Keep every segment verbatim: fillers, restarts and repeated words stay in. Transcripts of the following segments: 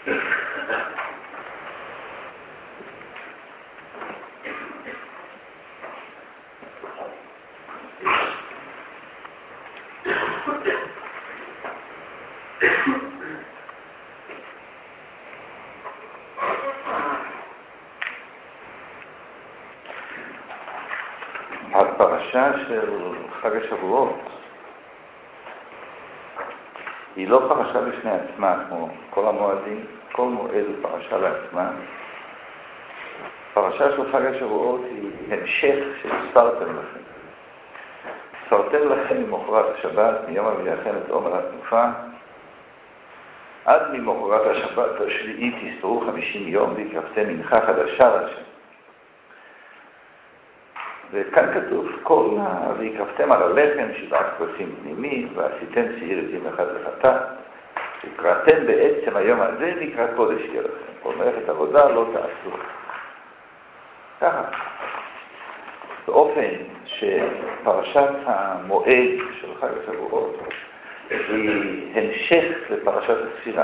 הפרשה של חג השבועות היא לא פרשה בפני עצמה, כמו כל המועדים, כל מועד הוא פרשה לעצמה. פרשה של חג השבועות היא המשך של ספרתם לכם. ספרתם לכם ממחרת השבת, מיום אביאכם את עומר התנופה, עד ממחרת השבת השביעית תספרו חמישים יום והקרבתם מנחה חדשה לשם. וכאן כתוב, כל ה... והקרבתם על הלחם שבעת כבשים פנימית, ועשיתם שעיר עזים אחד לחטאת, וקראתם בעצם היום הזה נקרא קודש יהיה לכם. כל מלאכת עבודה לא תעשו. ככה. באופן שפרשת המועד של חג השבועות היא המשך לפרשת הספירה.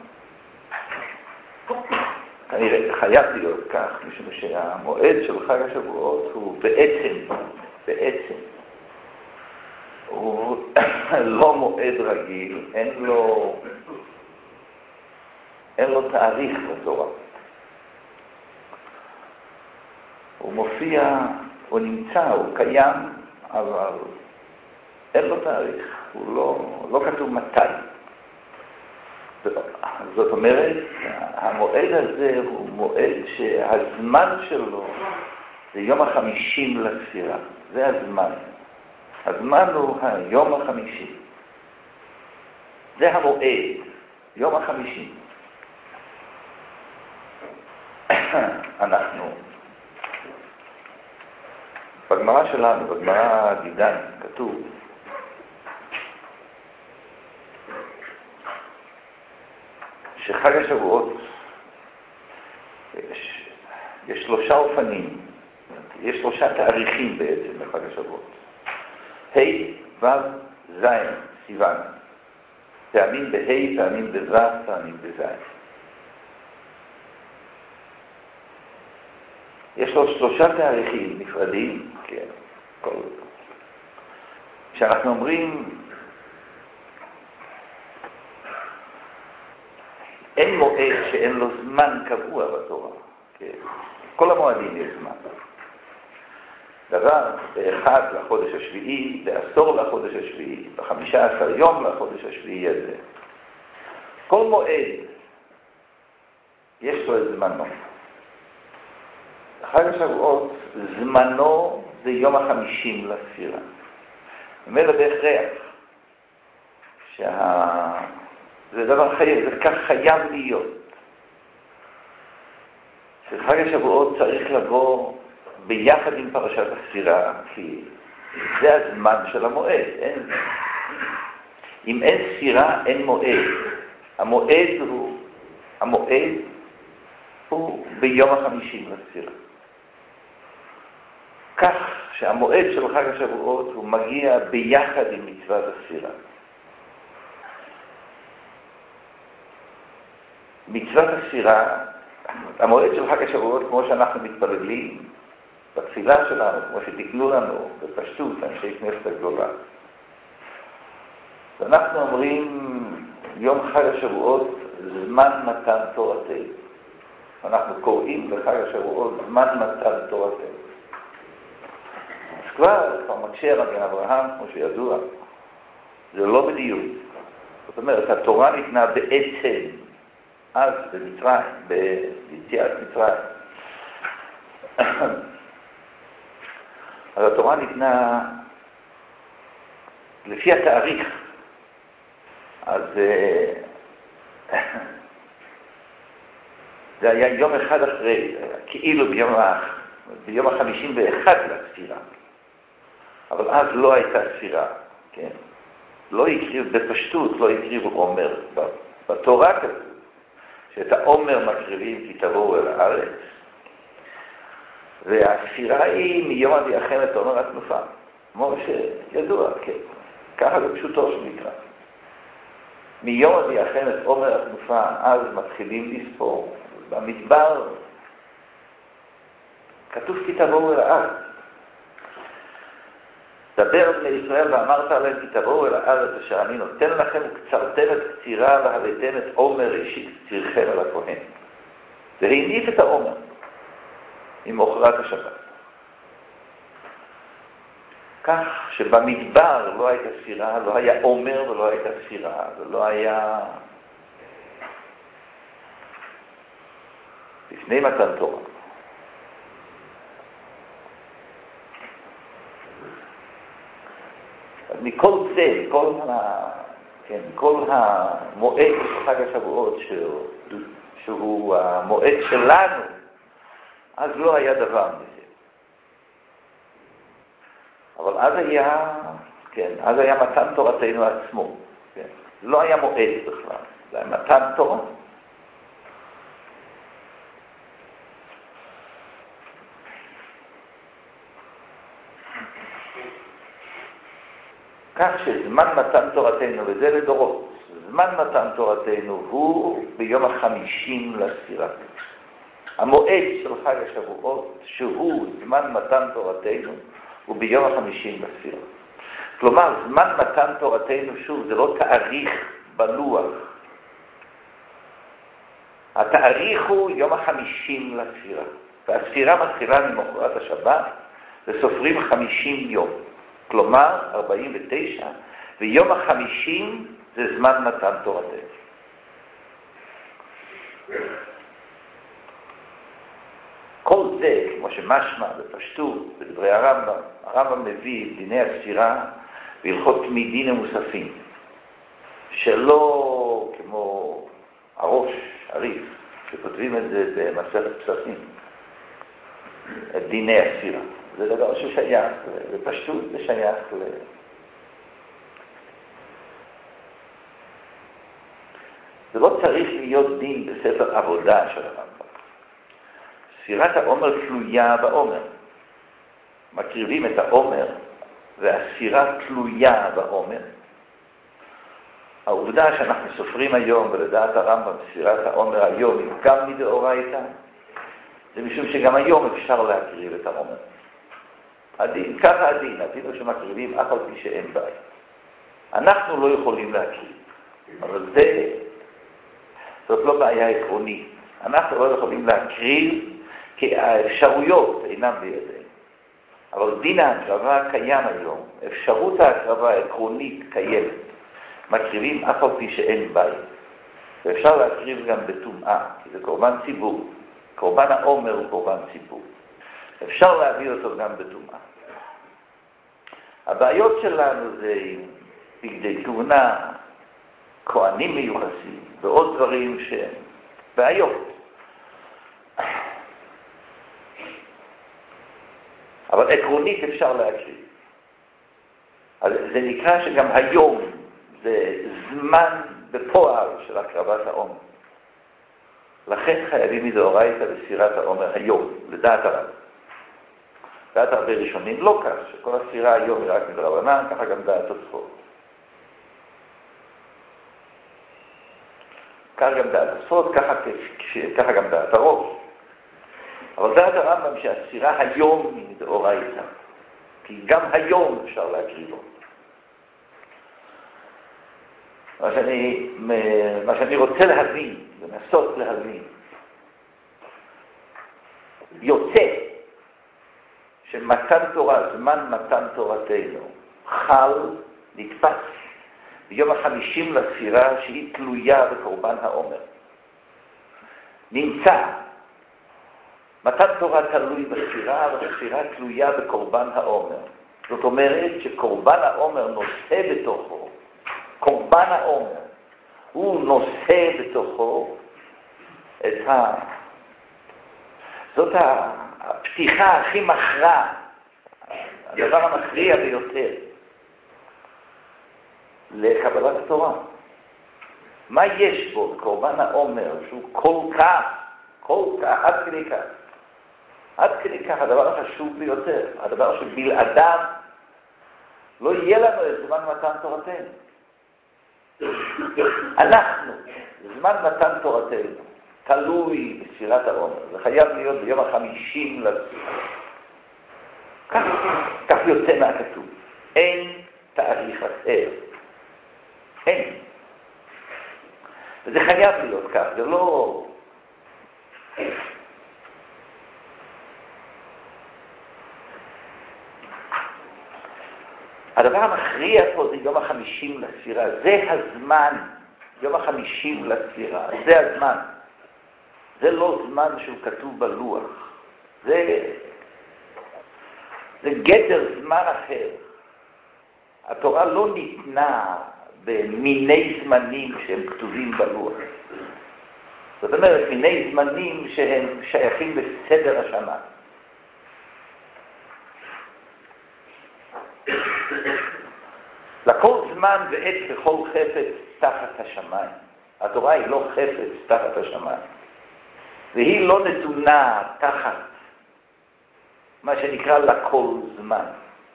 כנראה חייב להיות כך, משום שהמועד של חג השבועות הוא בעצם, בעצם, הוא לא מועד רגיל, אין לו, אין לו תאריך בתורה. הוא מופיע, הוא נמצא, הוא קיים, אבל אין לו תאריך, הוא לא, לא כתוב מתי. זאת אומרת, המועד הזה הוא מועד שהזמן שלו זה יום החמישים לספירה. זה הזמן. הזמן הוא היום החמישים. זה המועד, יום החמישים. אנחנו, בגמרא שלנו, בגמרא דידן, כתוב, שחג השבועות יש, יש שלושה אופנים, יש שלושה תאריכים בעצם בחג השבועות. ה' ו' ז' סיוון. פעמים בה', פעמים בו', פעמים בז'. יש לו שלושה תאריכים נפרדים, כן, כל... כשאנחנו אומרים אין מועד שאין לו זמן קבוע בתורה. כן. כל המועדים יש זמן. דבר, באחד לחודש השביעי, בעשור לחודש השביעי, בחמישה עשר יום לחודש השביעי הזה. כל מועד יש לו את זמנו. חג השבועות, זמנו זה יום החמישים לספירה. אומר בהכרח שה... זה דבר חייב, זה כך חייב להיות. שחג השבועות צריך לבוא ביחד עם פרשת הספירה, כי זה הזמן של המועד. אין... אם אין ספירה, אין מועד. המועד הוא, המועד הוא ביום החמישים לספירה. כך שהמועד של חג השבועות הוא מגיע ביחד עם מצוות הספירה. מצוות הספירה, המועד של חג השבועות, כמו שאנחנו מתפללים בתפילה שלנו, כמו שתקנו לנו בפשטות, אנשי כנסת הגדולה. ואנחנו אומרים, יום חג השבועות, זמן מתן תורתנו. אנחנו קוראים בחג השבועות, זמן מתן תורתנו. אז כבר, כבר מקשה מגן אברהם, כמו שידוע, זה לא בדיוק. זאת אומרת, התורה ניתנה בעצם, אז במצרים, ביציאת מצרים. אז התורה ניתנה לפי התאריך. אז זה היה יום אחד אחרי, כאילו ביום, ביום החמישים ואחד לספירה. אבל אז לא הייתה ספירה, כן? לא הקריב, בפשטות לא הקריב עומר. בתורה כתוב שאת העומר מקריבים כי תבואו אל הארץ, והספירה היא מיום אביאכם את עומר התנופה, כמו שידוע, כן. ככה זה פשוטו שנקרא. מיום ויחם את עומר התנופה, אז מתחילים לספור. במדבר כתוב כי תבואו אל הארץ. דבר בני ישראל ואמרת עליהם כי תבואו אל הארץ אשר אני נותן לכם וקצרתם את קצירה והבאתם את עומר ראשית קצירכם אל הכהן. והניף את העומר עם אוכלת השבת. כך שבמדבר לא הייתה ספירה, לא היה עומר ולא הייתה ספירה, ולא היה לפני מתן תורה. אז מכל זה, כל, ה... כן, כל המועד של חג השבועות שהוא, שהוא המועד שלנו, אז לא היה דבר מזה. אבל אז היה, כן, אז היה מתן תורתנו עצמו, כן. לא היה מועד בכלל, זה היה מתן תורה. כך שזמן מתן תורתנו, וזה לדורות, זמן מתן תורתנו הוא ביום החמישים לספירה. המועד של חג השבועות, שהוא זמן מתן תורתנו, הוא ביום החמישים לספירה. כלומר, זמן מתן תורתנו, שוב, זה לא תאריך בלוח. התאריך הוא יום החמישים לספירה. והספירה מתחילה ממחרת השבת, וסופרים חמישים יום. כלומר, ארבעים ותשע, ויום החמישים זה זמן מתן תורתנו. כל זה, כמו שמשמע בפשטות, בדברי הרמב"ם, הרמב"ם מביא דיני הספירה והלכות תמידין ומוספים, שלא כמו הראש, הריף, שכותבים את זה במסכת פסחים, את דיני הספירה. זה דבר ששייך, בפשטות זה שייך ל... זה לא צריך להיות דין בספר עבודה של הרמב"ם. ספירת העומר תלויה בעומר. מקריבים את העומר, והספירה תלויה בעומר. העובדה שאנחנו סופרים היום, ולדעת הרמב"ם, ספירת העומר היום היא גם מדאורייתא, זה משום שגם היום אפשר להקריב את העומר. הדין, ככה הדין, אפילו שמקריבים אף על פי שאין בעיה. אנחנו לא יכולים להקריב, אבל זה, זאת לא בעיה עקרונית. אנחנו לא יכולים להקריב, כי האפשרויות אינן בידינו. אבל דין ההקרבה קיים היום, אפשרות ההקרבה העקרונית קיימת. מקריבים אף על פי שאין בית. ואפשר להקריב גם בטומאה, כי זה קורבן ציבור. קורבן העומר הוא קורבן ציבור. אפשר להביא אותו גם בטומאה. הבעיות שלנו זה בגדי תאונה, כהנים מיוחסים, ועוד דברים שהם בעיות. אבל עקרונית אפשר להקריב. אז זה נקרא שגם היום זה זמן בפועל של הקרבת העומר. לכן חייבים מדאורייתא בספירת העומר היום, לדעת הרב. דעת הרבה ראשונים לא כך, שכל הספירה היום היא רק מדרבנן, ככה גם דעת תוספות. כך גם דעת תוספות, ככה, ככה גם דעת הראש. אבל דעת הרמב"ם שהספירה היום היא מדאורייתא, כי גם היום אפשר להקריבו. מה שאני, מה שאני רוצה להבין, לנסות להבין, יוצא שמתן תורה, זמן מתן תורתנו, חל, נתפס, ביום החמישים לספירה שהיא תלויה בקורבן העומר. נמצא, מתן תורה תלוי בספירה, והספירה תלויה בקורבן העומר. זאת אומרת שקורבן העומר נושא בתוכו, קורבן העומר, הוא נושא בתוכו את ה... זאת הפתיחה הכי מכרעת, הדבר המכריע ביותר לקבלת התורה. מה יש בו בקורבן העומר שהוא כל כך, כל כך, עד כדי כך? עד כדי כך הדבר החשוב ביותר, הדבר שבלעדיו לא יהיה לנו את זמן מתן תורתנו. אנחנו, זמן מתן תורתנו, תלוי בספירת העומר. זה חייב להיות ביום החמישים לספירה. כך, כך יוצא מהכתוב. אין תאריך אחר. אין. וזה חייב להיות כך, זה לא... הדבר המכריע פה זה יום החמישים לספירה. זה הזמן, יום החמישים לספירה. זה הזמן. זה לא זמן שהוא כתוב בלוח. זה, זה גדר זמן אחר. התורה לא ניתנה במיני זמנים שהם כתובים בלוח. זאת אומרת, מיני זמנים שהם שייכים בסדר השנה. לכל זמן ועת וכל חפץ תחת השמיים. התורה היא לא חפץ תחת השמיים. והיא לא נתונה תחת מה שנקרא לכל זמן.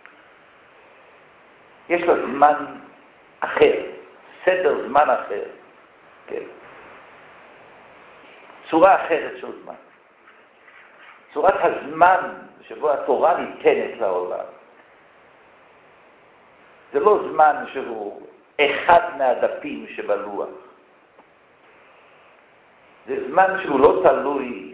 יש לה זמן אחר, סדר זמן אחר. כן. צורה אחרת של זמן. צורת הזמן שבו התורה ניתנת לעולם. זה לא זמן שהוא אחד מהדפים שבלוח. זה זמן שהוא לא תלוי,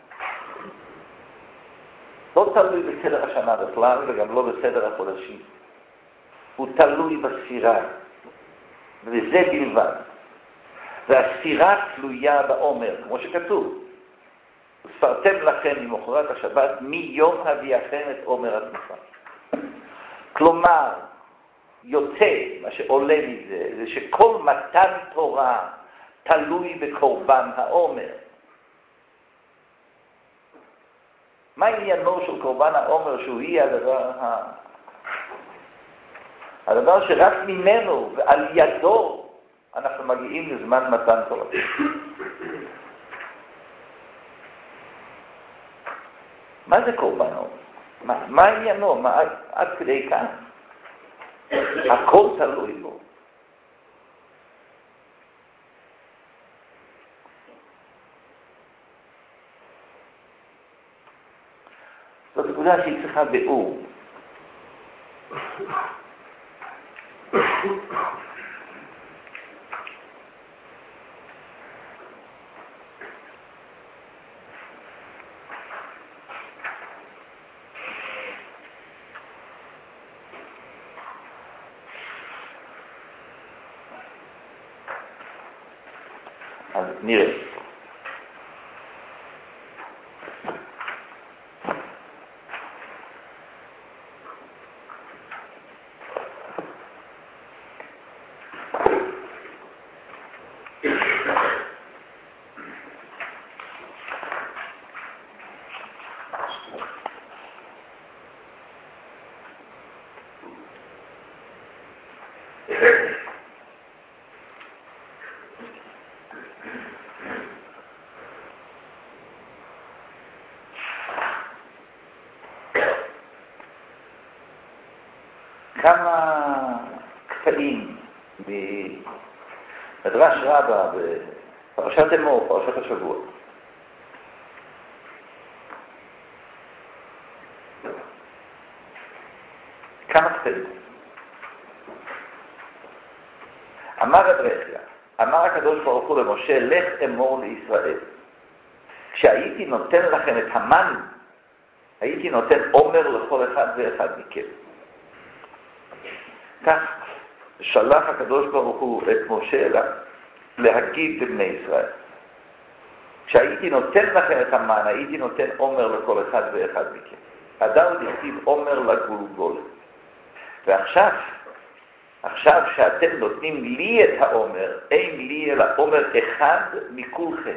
לא תלוי בסדר השנה בכלל וגם לא בסדר החודשים. הוא תלוי בספירה, וזה בלבד. והספירה תלויה בעומר, כמו שכתוב. וספרתם לכם ממחרת השבת מיום הביאכם את עומר התנופה. כלומר, יוצא, מה שעולה מזה, זה שכל מתן תורה תלוי בקורבן העומר. מה עניינו של קורבן העומר שהוא היא הדבר ה... הדבר שרק ממנו ועל ידו אנחנו מגיעים לזמן מתן תורה. מה זה קורבן העומר? מה, מה עניינו? מה, עד, עד כדי כאן? הכל תלוי בו. זאת נקודה שהיא צריכה ביאור. אז נראה. כמה קטעים במדרש רבה בפרשת אמור, פרשת השבוע. כמה קטעים. אמר הדרחיה, אמר הקדוש ברוך הוא למשה, לך אמור לישראל. כשהייתי נותן לכם את המן, הייתי נותן עומר לכל אחד ואחד מכם. כך שלח הקדוש ברוך הוא את משה להגיד לבני ישראל. כשהייתי נותן לכם את המן, הייתי נותן עומר לכל אחד ואחד מכם. הדאוד הכתיב עומר לגולגול. ועכשיו, עכשיו שאתם נותנים לי את העומר, אין לי אלא עומר אחד מכולכם.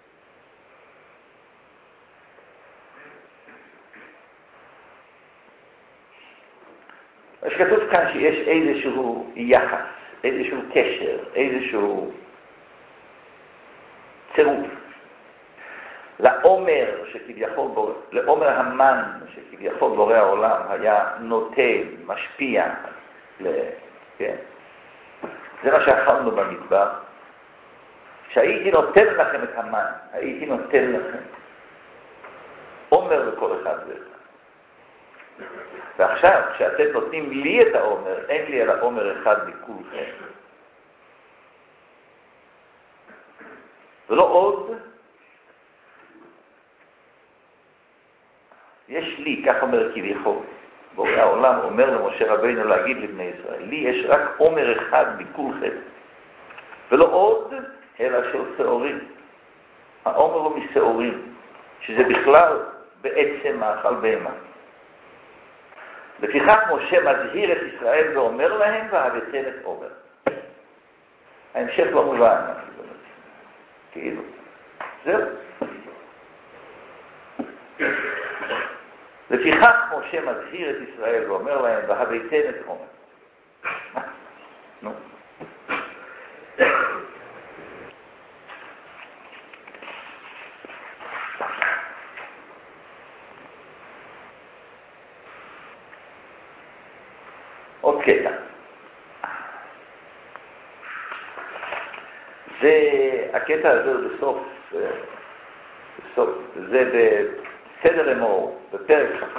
אז כתוב כאן שיש איזשהו יחס, איזשהו קשר, איזשהו צירוף. לעומר שכביכול בורא, לעומר המן שכביכול בורא העולם היה נוטה, משפיע, ל, כן. זה מה שאכלנו במדבר. שהייתי נותן לכם את המן, הייתי נותן לכם. עומר לכל אחד ואחד. ועכשיו, כשאתם נותנים לי את העומר, אין לי אלא עומר אחד מכולכם. ולא עוד, יש לי, כך אומר כביכול, בורא העולם אומר למשה רבינו להגיד לבני ישראל, לי יש רק עומר אחד מכולכם, ולא עוד, אלא של שעורים. העומר הוא משעורים, שזה בכלל בעצם מאכל בהמה. לפיכך משה מזהיר את ישראל ואומר להם, והבאתם את עומר. ההמשך לא מובן, כאילו. זהו. לפיכך משה מזהיר את ישראל ואומר להם, והבאתם את עומר. נו. עוד קטע. זה, הקטע הזה הוא בסוף, בסוף, זה בסדר אמור, בפרק כ"ח,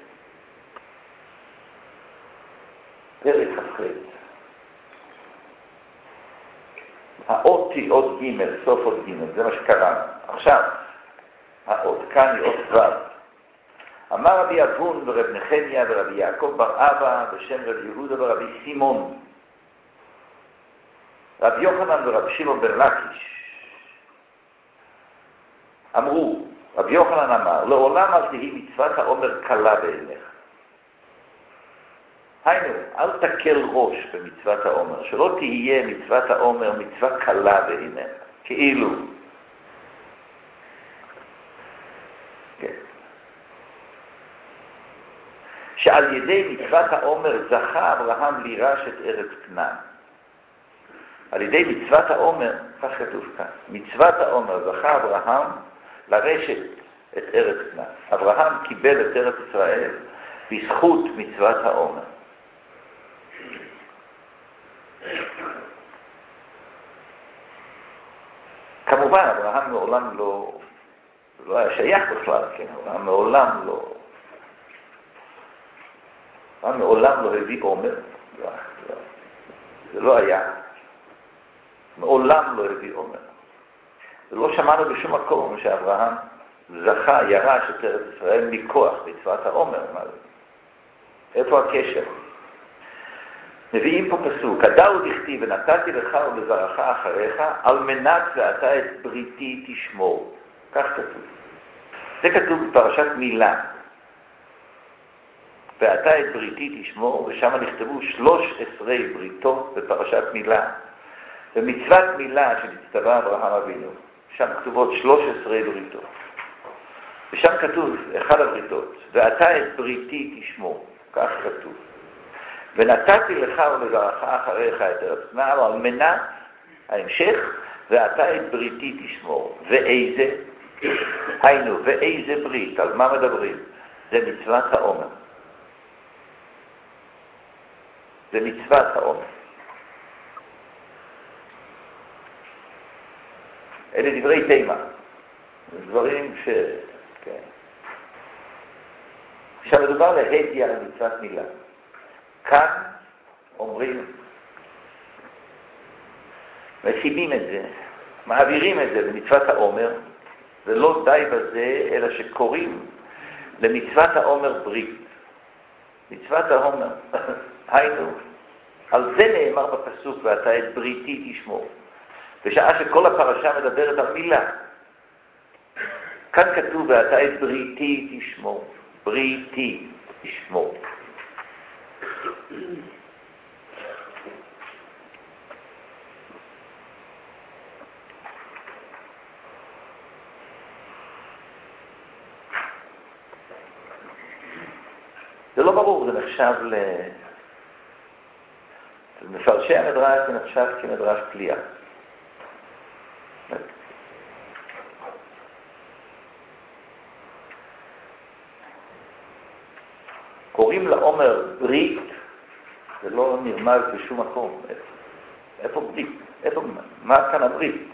פרק כ"ח. האות היא אות ג', סוף אות ג', זה מה שקרה. עכשיו, האות כאן היא אות ו'. אמר רבי אבון ורב נחמיה ורבי יעקב בר אבא בשם רב יהודה ורבי סימון, רבי יוחנן ורב שמעון בן לקיש, אמרו, רבי יוחנן אמר, לעולם אל תהי מצוות העומר קלה בעיניך. היינו, אל תקל ראש במצוות העומר, שלא תהיה מצוות העומר מצווה קלה בעיניך, כאילו. כן. שעל ידי מצוות העומר זכה אברהם לירש את ארץ כנען. על ידי מצוות העומר, כך כתוב כאן, מצוות העומר זכה אברהם לרשת את ארץ כנען. אברהם קיבל את ארץ ישראל בזכות מצוות העומר. כמובן, אברהם מעולם לא, לא היה שייך בכלל, כן? אברהם מעולם לא, אברהם מעולם לא הביא עומר, לא, לא, זה לא היה. מעולם לא הביא עומר. ולא שמענו בשום מקום שאברהם זכה, ירש את ארץ ישראל מכוח מצוות העומר. איפה הקשר? מביאים פה פסוק, הדאו דכתיב ונתתי לך ולזרעך אחריך, על מנת ואתה את בריתי תשמור. כך כתוב. זה כתוב בפרשת מילה. ואתה את בריתי תשמור, ושם נכתבו שלוש עשרה בריתות בפרשת מילה. ומצוות מילה שנצטווה אברהם אבינו, שם כתובות שלוש עשרה בריתות. ושם כתוב אחד הבריתות, ואתה את בריתי תשמור, כך כתוב. ונתתי לך ולזרעך אחריך את ארץ כנען, על מנת, ההמשך, ואתה את בריתי תשמור. ואיזה? היינו, ואיזה ברית? על מה מדברים? זה מצוות העומר. זה מצוות העומר. אלה דברי תימה. זה דברים ש... כן. עכשיו מדובר להדיה על מצוות מילה. כאן אומרים, משימים את זה, מעבירים את זה במצוות העומר, ולא די בזה, אלא שקוראים למצוות העומר ברית. מצוות העומר, היינו, על זה נאמר בפסוק, ואתה את בריתי תשמור. בשעה שכל הפרשה מדברת על מילה. כאן כתוב, ואתה את בריתי תשמור. בריתי תשמור. זה לא ברור, זה נחשב ל... מפרשי המדרש זה נחשב כמדרש פליאה. קוראים לעומר ברית, זה לא נרמז בשום מקום. איפה ברית? איפה, מה כאן הברית?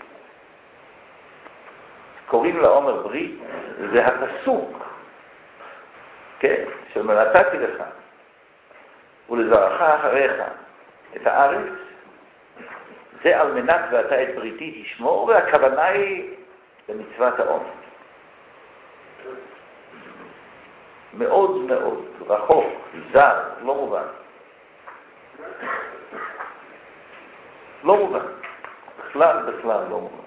קוראים לעומר ברית, זה הפסוק, כן, של נתתי לך, ולזרעך אחריך את הארץ, זה על מנת ואתה את בריתי תשמור, והכוונה היא למצוות העומר. מאוד מאוד רחוק, זר, לא מובן. לא מובן. בכלל, בכלל לא מובן.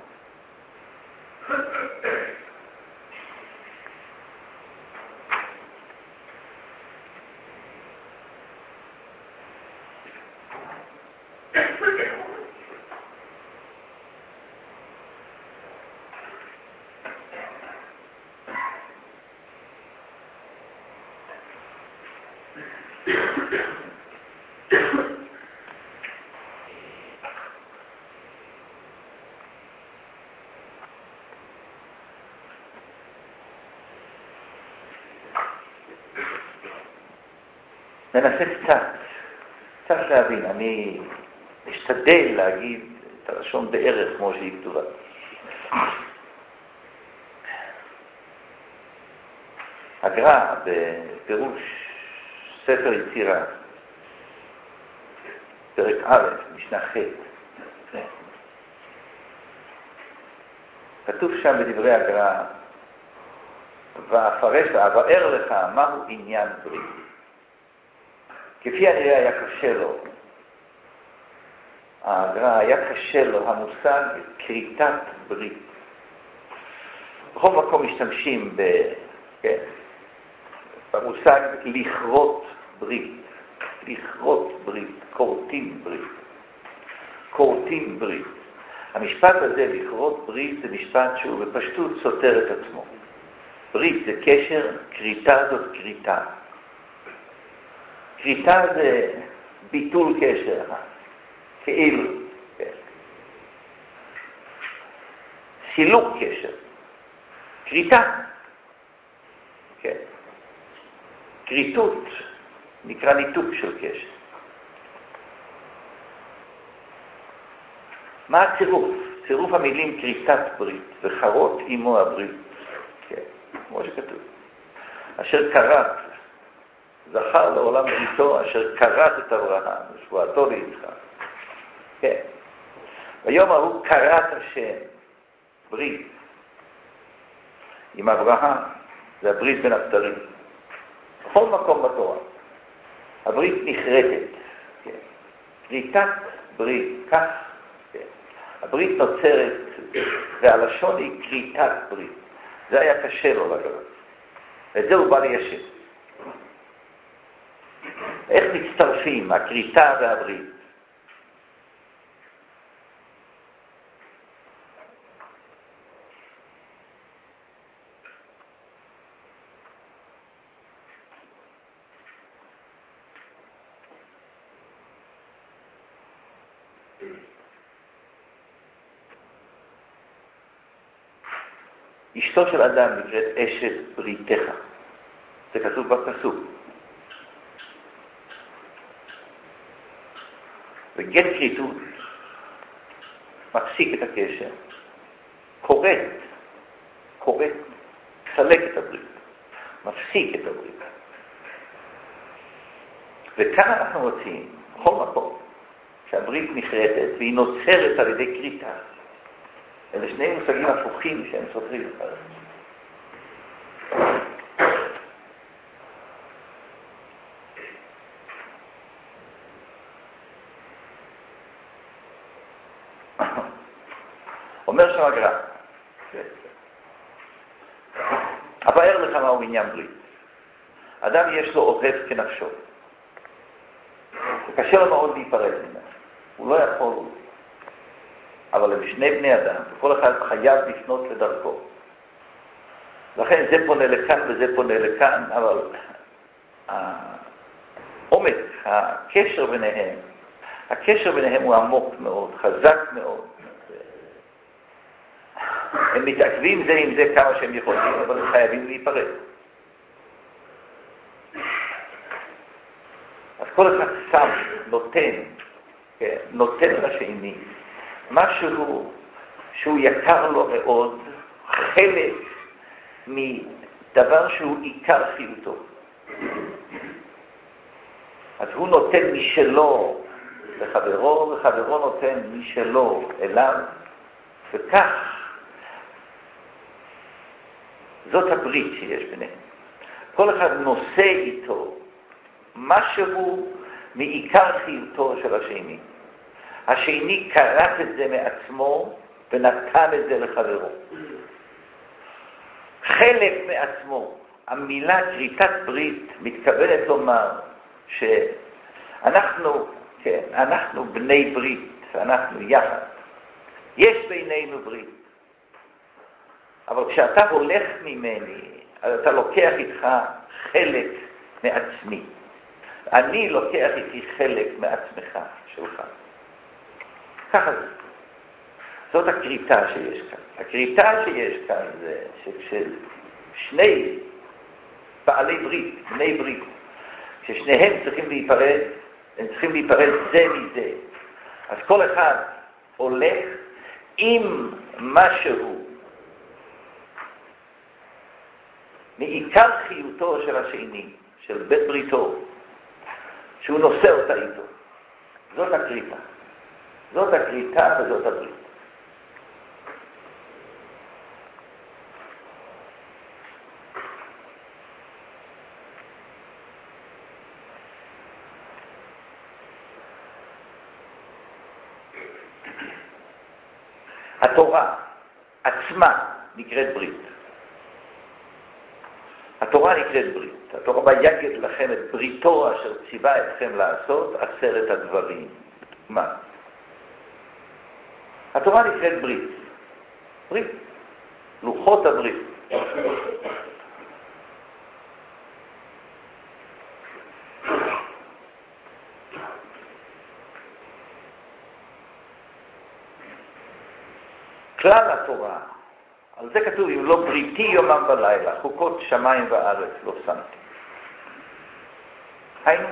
ננסה קצת, קצת להבין, אני אשתדל להגיד את הלשון בערך כמו שהיא כתובה. הגר"א בפירוש ספר יצירה, פרק א', משנה ח', כתוב שם בדברי הגר"א, ואפרש ואבאר לך מהו עניין ברית. כפי הנראה היה קשה לו, הגר"א היה קשה לו המושג כריתת ברית. בכל מקום משתמשים ב, כן, במושג לכרות ברית, לכרות ברית, כורתים ברית, כורתים ברית. המשפט הזה, לכרות ברית, זה משפט שהוא בפשטות סותר את עצמו. ברית זה קשר, כריתה זאת כריתה. כריתה זה ביטול קשר, כאילו, כן. סילוק קשר, כריתה, כן. כריתות נקרא ניתוק של קשר. מה הצירוף? צירוף המילים כריתת ברית וחרות עמו הברית, כן, כמו שכתוב. אשר קראת, זכר לעולם בריתו, אשר קראת את אברהם, שבועתו ליצחק. כן. ביום ההוא קראת השם ברית עם אברהם, זה הברית בין הבתרים. בכל מקום בתורה. הברית נחרטת. כן. כריתת ברית, כך. כן. הברית נוצרת, והלשון היא כריתת ברית. זה היה קשה לו לגבי. ואת זה הוא בא ליישב. איך מצטרפים הכריתה והברית? אשתו של אדם נקראת אשת בריתך. זה כתוב בפסוק. וגט כריתות מפסיק את הקשר, קורט, קורט, סלק את הברית, מפסיק את הברית. וכאן אנחנו רוצים, בכל מקום, שהברית נחרטת והיא נוצרת על ידי כריתה. אלה שני מושגים הפוכים שהם סותרים אחד. אומר שם הגר"א, אבאר לך מהו עניין ברית. אדם יש לו אוהב כנפשו. קשה לו מאוד להיפרד ממנו. הוא לא יכול, אבל הם שני בני אדם, וכל אחד חייב לפנות לדרכו. לכן זה פונה לכאן וזה פונה לכאן, אבל העומק, הקשר ביניהם, הקשר ביניהם הוא עמוק מאוד, חזק מאוד. הם מתעכבים זה עם זה כמה שהם יכולים, אבל הם חייבים להיפרד. אז כל אחד שם, נותן, כן, נותן לשני משהו שהוא יקר לו מאוד, חלק מדבר שהוא עיקר חיותו. אז הוא נותן משלו לחברו, וחברו נותן משלו אליו, וכך זאת הברית שיש ביניהם. כל אחד נושא איתו משהו מעיקר חיותו של השני. השני קראת את זה מעצמו ונתן את זה לחברו. חלק מעצמו. המילה כריתת ברית מתכוונת לומר שאנחנו, כן, אנחנו בני ברית, אנחנו יחד. יש בינינו ברית. אבל כשאתה הולך ממני, אתה לוקח איתך חלק מעצמי. אני לוקח איתי חלק מעצמך, שלך. ככה זה. זאת הקריטה שיש כאן. הקריטה שיש כאן זה ששני בעלי ברית, בני ברית, ששניהם צריכים להיפרד, הם צריכים להיפרד זה מזה. אז כל אחד הולך עם משהו מעיקר חיותו של השני, של בית בריתו, שהוא נושא אותה איתו. זאת הקריטה. זאת הקריטה וזאת הברית. התורה עצמה נקראת ברית. התורה נקראת ברית. התורה ביגד לכם את בריתו אשר ציווה אתכם לעשות עשרת הדברים. מה? התורה נקראת ברית. ברית. לוחות הברית. כלל התורה, על זה כתוב, אם לא בריתי יומם ולילה, חוקות שמיים וארץ לא שמתי. היינו,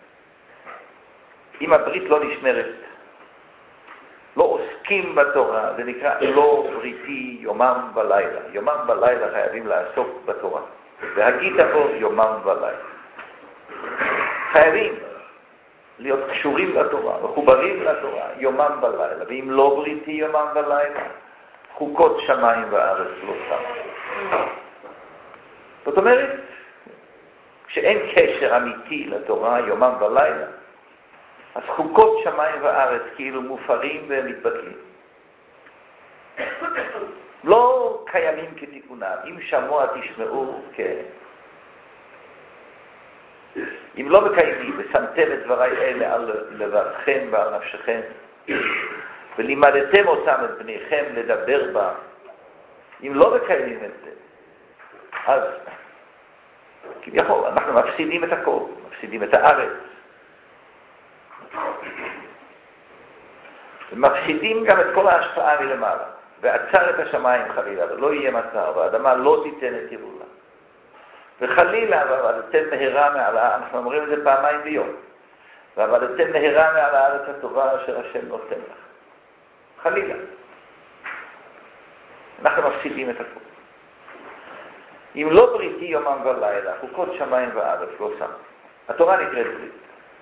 אם הברית לא נשמרת, לא עוסקים בתורה, זה נקרא לא בריתי יומם ולילה. יומם ולילה חייבים לעסוק בתורה. והגית בו יומם ולילה. חייבים להיות קשורים לתורה, מחוברים לתורה, יומם ולילה. ואם לא בריתי יומם ולילה, חוקות שמיים וארץ לא שם. זאת אומרת, כשאין קשר אמיתי לתורה יומם ולילה, אז חוקות שמיים וארץ כאילו מופרים ומתבטלים. לא קיימים כתיקונם. אם שמוע תשמעו, כן. אם לא מקיימים ושמתם את דברי אלה על לבבכם ועל נפשכם, ולימדתם אותם את בניכם לדבר בה, אם לא מקיימים את זה, אז כביכול אנחנו מפסידים את הכל, מפסידים את הארץ. ומפסידים גם את כל ההשפעה מלמעלה, ועצר את השמיים חלילה, ולא יהיה מצר, והאדמה לא תיתן את יבולה. וחלילה, ועבדתם מהרה מעל הארץ, אנחנו אומרים את זה פעמיים ביום, ועבדתם מהרה מעל הארץ הטובה אשר השם נותן לך. חלילה. אנחנו מפסידים את הכל. אם לא בריתי יומם ולילה, חוקות שמיים וארץ לא שם. התורה נקראת ברית.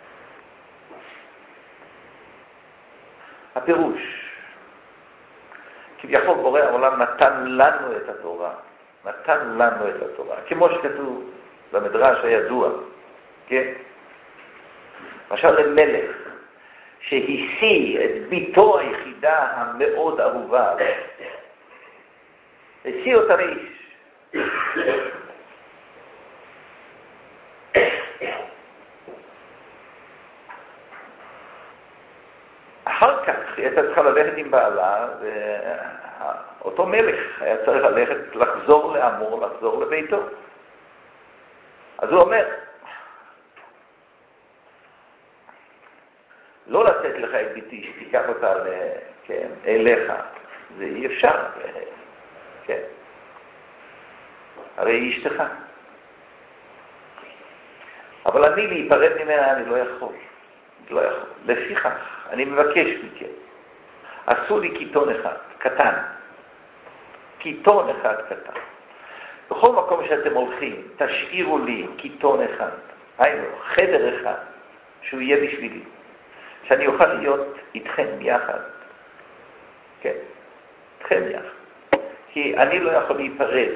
הפירוש, כביכול בורא העולם נתן לנו את התורה, נתן לנו את התורה, כמו שכתוב במדרש הידוע, כן? למשל למלך, שהשיא את ביתו היחידה המאוד אהובה, השיא אותה לאיש. אחר כך היא הייתה צריכה ללכת עם בעלה, ואותו מלך היה צריך ללכת, לחזור לעמו, לחזור לביתו. אז הוא אומר, לא לתת לך את ביתי, שתיקח אותה כן, אליך, זה אי אפשר, כן. הרי היא אשתך. אבל אני להיפרד ממנה, אני לא יכול. לא יכול. לפיכך, אני מבקש מכם, עשו לי קיטון אחד, קטן. קיטון אחד קטן. בכל מקום שאתם הולכים, תשאירו לי קיטון אחד. היינו, חדר אחד, שהוא יהיה בשבילי. שאני אוכל להיות איתכם יחד. כן, איתכם יחד. כי אני לא יכול להיפרד.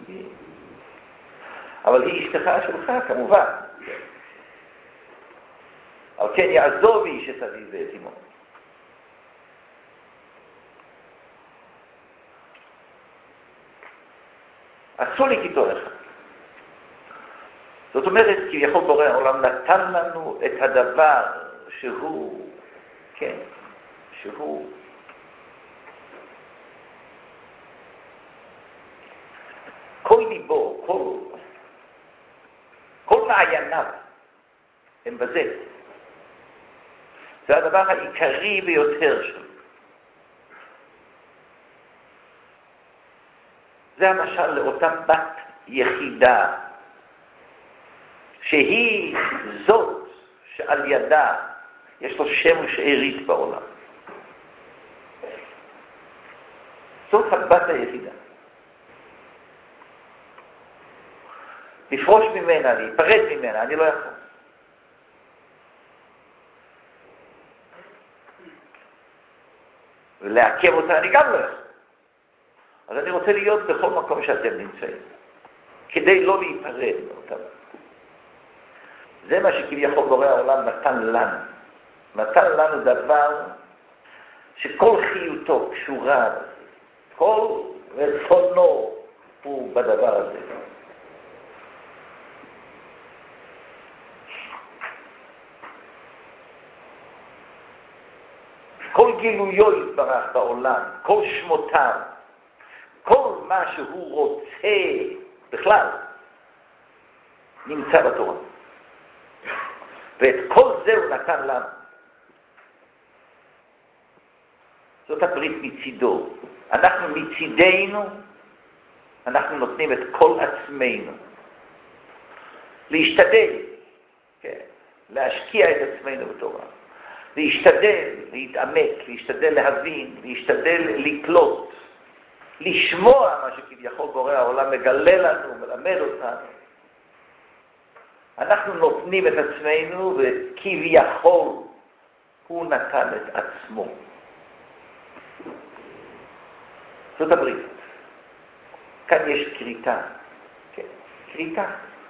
אבל היא אשתך שלך, כמובן. אבל כן, יעזוב איש את אביו ואת אמו. עשו לי קיטון אחד. זאת אומרת, כביכול בורא העולם נתן לנו את הדבר שהוא, כן, שהוא כל ליבו, כל, כל מעייניו הם בזה. זה הדבר העיקרי ביותר שלו. זה המשל לאותה בת יחידה, שהיא זאת שעל ידה יש לו שם ושארית בעולם. זאת הבת היחידה. לפרוש ממנה, להיפרד ממנה, אני לא יכול. ולעכב אותה, אני גם לא יכול. אז אני רוצה להיות בכל מקום שאתם נמצאים, כדי לא להיפרד מאותם. זה מה שכביכול בורא העולם נתן לנו. נתן לנו דבר שכל חיותו קשורה, כל רצונו הוא בדבר הזה. כל גילויו יתברך בעולם, כל שמותיו, כל מה שהוא רוצה בכלל, נמצא בתורה. ואת כל זה הוא נתן לנו. זאת הברית מצידו. אנחנו מצידנו, אנחנו נותנים את כל עצמנו. להשתדל, כן, להשקיע את עצמנו בתורה. להשתדל, להתעמק, להשתדל להבין, להשתדל לקלוט, לשמוע מה שכביכול בורא העולם מגלה לנו, מלמד אותנו. אנחנו נותנים את עצמנו וכביכול הוא נתן את עצמו. זאת הברית. כאן יש קריטה. כן, קריטה.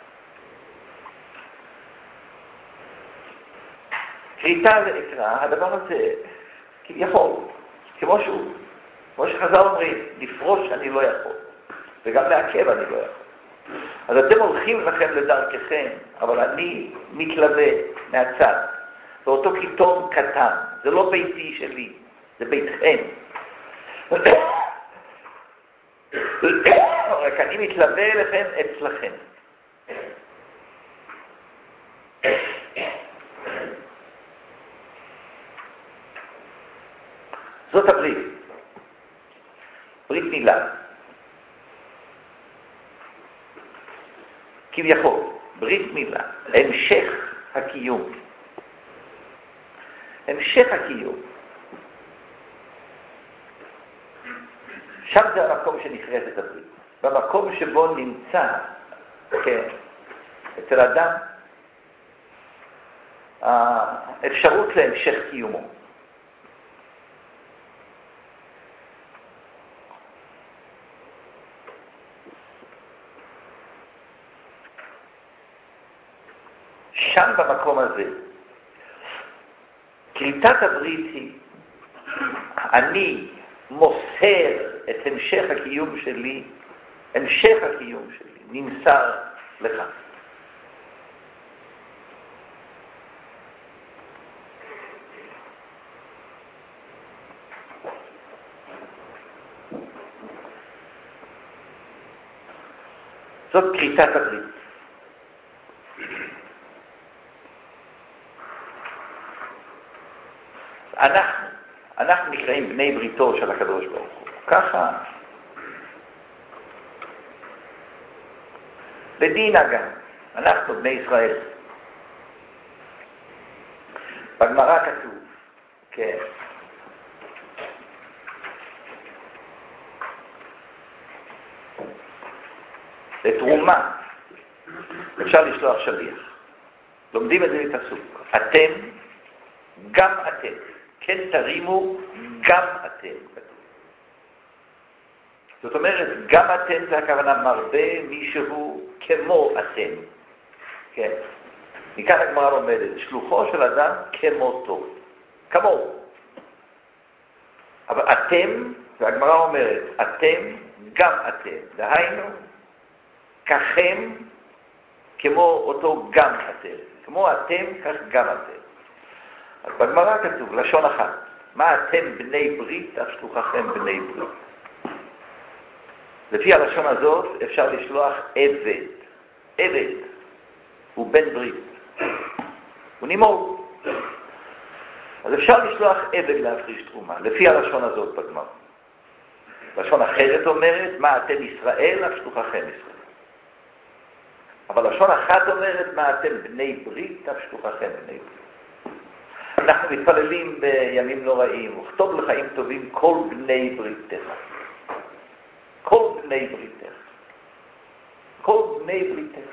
קריטה ואקרא, הדבר הזה כביכול, כמו שהוא, כמו שחז"ל אומרים, לפרוש אני לא יכול, וגם לעכב אני לא יכול. אז אתם הולכים לכם לדרככם, אבל אני מתלווה מהצד, באותו קיטון קטן, זה לא ביתי שלי, זה ביתכם. רק אני מתלווה אליכם אצלכם. זאת הברית, ברית מילה. כביכול, ברית מילה, המשך הקיום. המשך הקיום. שם זה המקום שנכרת את הברית. במקום שבו נמצא, כן, אצל אדם, האפשרות להמשך קיומו. שם במקום הזה, קליטת הברית היא, אני מוסר את המשך הקיום שלי, המשך הקיום שלי נמסר לך. זאת קליטת הברית. אנחנו, אנחנו נקראים בני בריתו של הקדוש ברוך הוא. ככה, בדינה גם, אנחנו בני ישראל. בגמרא כתוב, כן, כן. לתרומה אפשר לשלוח שליח. לומדים את זה מפסוק. אתם, גם אתם. כן תרימו, גם אתם. זאת אומרת, גם אתם זה הכוונה מרבה מישהו כמו אתם. כן. מכאן הגמרא לומדת, שלוחו של אדם כמותו. כמוהו. אבל אתם, והגמרא אומרת, אתם, גם אתם. דהיינו, ככם, כמו אותו גם אתם. כמו אתם, כך גם אתם. אז בגמרא כתוב, לשון אחת. מה אתם בני ברית, אף שלוחכם בני ברית. לפי הלשון הזאת אפשר לשלוח עבד. עבד הוא בן ברית. הוא נימול. אז אפשר לשלוח עבד להפריש תרומה, לפי הלשון הזאת בגמרא. לשון אחרת אומרת, מה אתם ישראל, אף שלוחכם ישראל. אבל לשון אחת אומרת, מה אתם בני ברית, אף שלוחכם בני ברית. אנחנו מתפללים בימים נוראים, וכתוב לחיים טובים כל בני בריתך. כל בני בריתך. כל בני בריתך.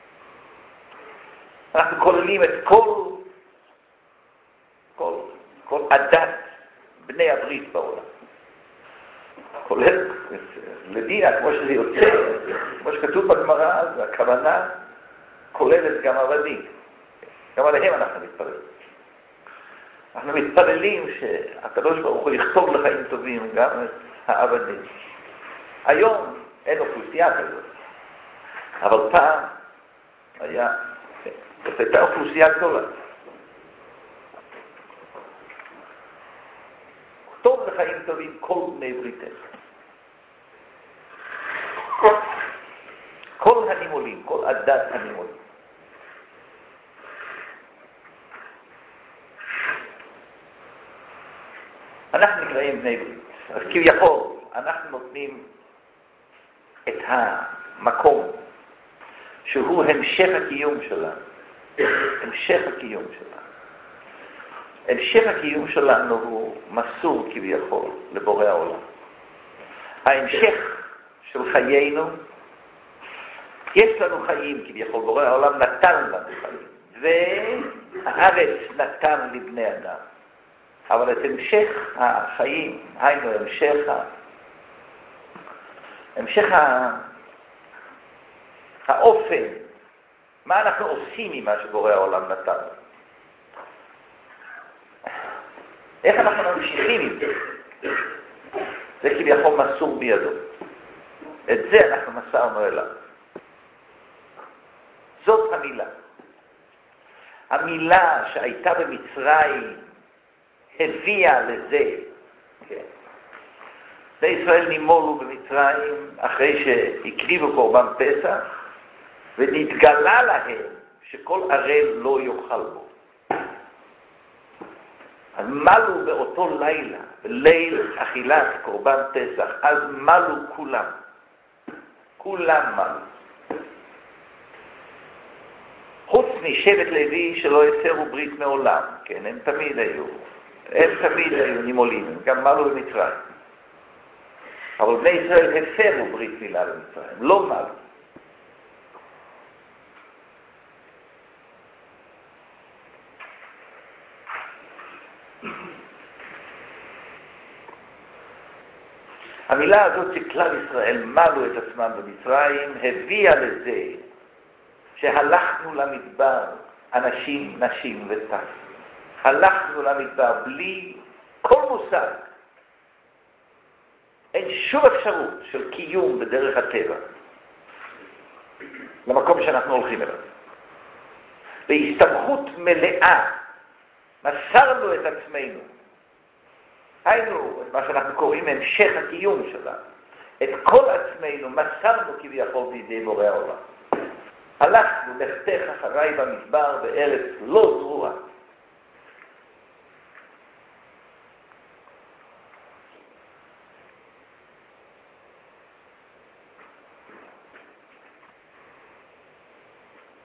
אנחנו כוללים את כל, כל, כל עדת בני הברית בעולם. כולל, לדינה, כמו שזה יוצא, כמו שכתוב בגמרא, אז הכוונה כוללת גם עבדים. גם עליהם אנחנו מתפללים. אנחנו מתפללים שהקדוש ברוך הוא יכתוב לחיים טובים גם את העבדים. היום אין אוכלוסייה כזאת, אבל פעם היה, זאת הייתה אוכלוסייה גדולה. כתוב לחיים טובים כל בני בריתך. כל הנימולים, כל עדת הנימולים. אנחנו נקראים בני ברית. אז כביכול, אנחנו נותנים את המקום שהוא המשך הקיום שלנו. המשך הקיום שלנו. המשך הקיום שלנו הוא מסור כביכול לבורא העולם. ההמשך של חיינו, יש לנו חיים כביכול, בורא העולם נתן לנו חיים, והארץ נתן לבני אדם. אבל את המשך החיים, היינו המשך ה... המשך ה... האופן, מה אנחנו עושים ממה שבורא העולם נתן. איך אנחנו ממשיכים עם זה? זה כביכול מסור בידו. את זה אנחנו מסרנו אליו. זאת המילה. המילה שהייתה במצרים הביאה לזה. כן. בני ישראל נימולו במצרים אחרי שהקריבו קורבן פסח, ונתגלה להם שכל ערב לא יאכל בו. אז מלו באותו לילה, בליל אכילת קורבן פסח, אז מלו כולם. כולם מלו. חוץ משבט לוי שלא הפרו ברית מעולם, כן, הם תמיד היו. הם תמיד היו נימולים, הם גם מלו במצרים. אבל בני ישראל הפרו ברית מילה במצרים, לא מלו. המילה הזאת שכלל ישראל מלו את עצמם במצרים, הביאה לזה שהלכנו למדבר, אנשים, נשים וטף. הלכנו למדבר בלי כל מושג. אין שום אפשרות של קיום בדרך הטבע, למקום שאנחנו הולכים אליו. בהסתמכות מלאה, מסרנו את עצמנו. היינו, את מה שאנחנו קוראים המשך הקיום שלנו. את כל עצמנו מסרנו כביכול בידי בורא העולם. הלכנו לכתך אחריי במדבר בארץ לא זרועה.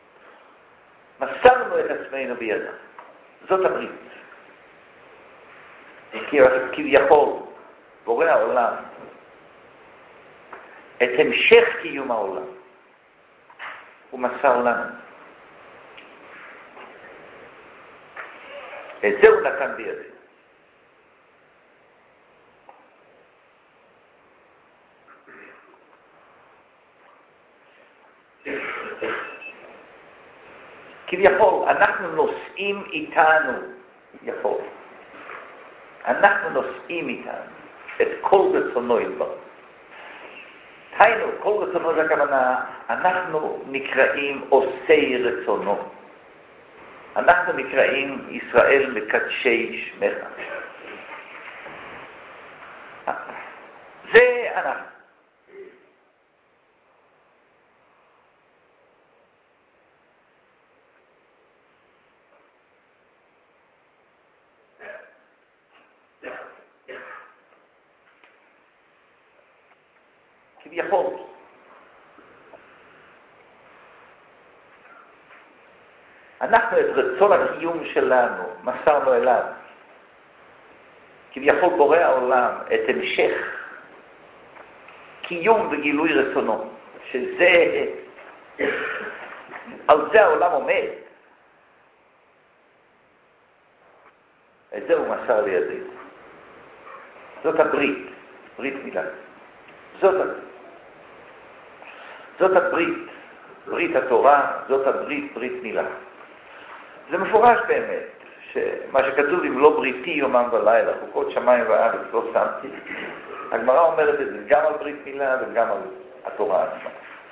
מסרנו את עצמנו בידה. זאת הברית. כביכול, בורא העולם, את המשך קיום העולם, הוא מסר לנו. את זה הוא נתן בידי. כביכול, אנחנו נושאים איתנו, יכול. אנחנו נושאים איתנו את כל רצונו ידבר. היינו, כל רצונו זה הכוונה, אנחנו נקראים עושי רצונו. אנחנו נקראים ישראל מקדשי שמך. זה אנחנו. כביכול. אנחנו את רצון הקיום שלנו מסרנו אליו. כביכול בורא העולם את המשך קיום וגילוי רצונו, שזה, על זה העולם עומד. את זה הוא מסר לידי. זאת הברית, ברית מילה. זאת הברית. זאת הברית, ברית התורה, זאת הברית, ברית מילה. זה מפורש באמת, שמה שכתוב אם לא בריתי יומם ולילה, חוקות שמיים וארץ לא שמתי, הגמרא אומרת את זה גם על ברית מילה וגם על התורה עצמה.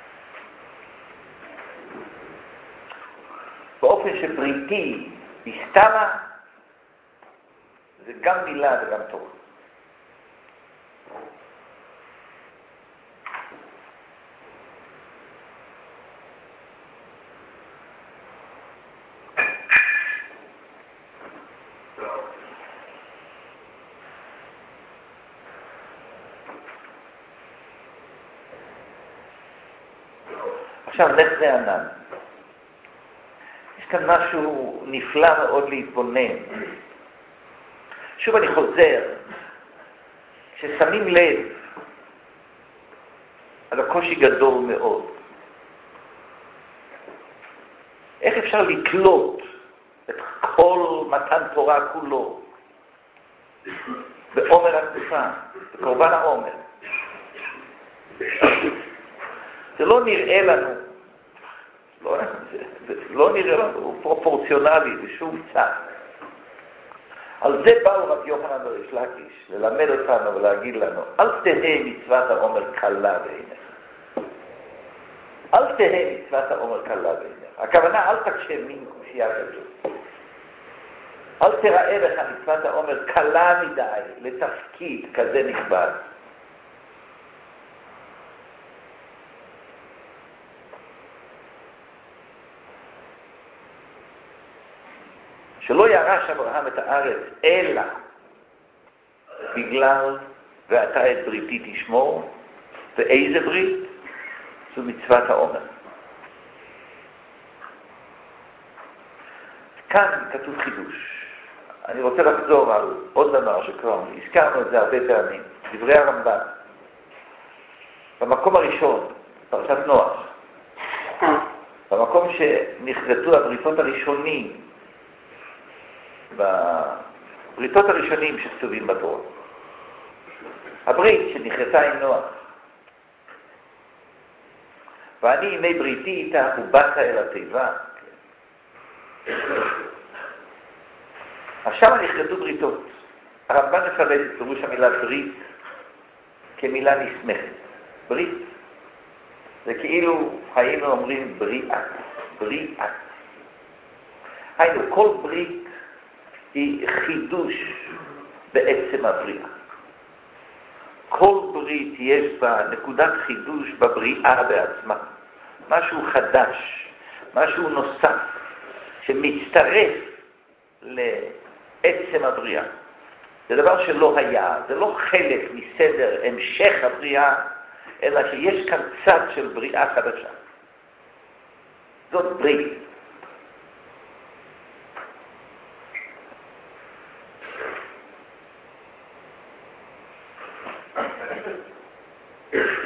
באופן שבריתי הסתמה, זה גם מילה וגם תורה. עכשיו, לך זה ענן. יש כאן משהו נפלא מאוד להתבונן. שוב אני חוזר, ששמים לב על הקושי גדול מאוד. איך אפשר לקלוט את כל מתן תורה כולו בעומר התקופה, בקורבן העומר? זה לא נראה לנו, לא, זה לא נראה לנו, הוא פרופורציונלי בשום צד. על זה באו רב יוחנן וריש לקיש, ללמד אותנו ולהגיד לנו, אל תהא מצוות העומר קלה בעיניך. אל תהא מצוות העומר קלה בעיניך. הכוונה, אל תקשה מין קושייה כזאת. אל תראה לך מצוות העומר קלה מדי לתפקיד כזה נכבד. שלא ירש אברהם את הארץ, אלא בגלל ואתה את בריתי תשמור, ואיזה ברית? זו מצוות העומר. כאן כתוב חידוש. אני רוצה לחזור על עוד דבר שכבר הזכרנו את זה הרבה פעמים, דברי הרמב"ן. במקום הראשון, פרשת נוח, במקום שנחרטו הבריתות הראשונים, בבריתות הראשונים שכתובים בתורה. הברית שנחרטה עם נוח. ואני ימי בריתי איתה ובאת אל התיבה. עכשיו נחרטו בריתות. הרמב"ן מפרט את פירוש המילה ברית כמילה נסמכת. ברית זה כאילו היינו אומרים בריאה. בריאה. היינו כל ברית היא חידוש בעצם הבריאה. כל ברית יש בה נקודת חידוש בבריאה בעצמה. משהו חדש, משהו נוסף, שמצטרף לעצם הבריאה. זה דבר שלא היה, זה לא חלק מסדר המשך הבריאה, אלא שיש כאן צד של בריאה חדשה. זאת ברית.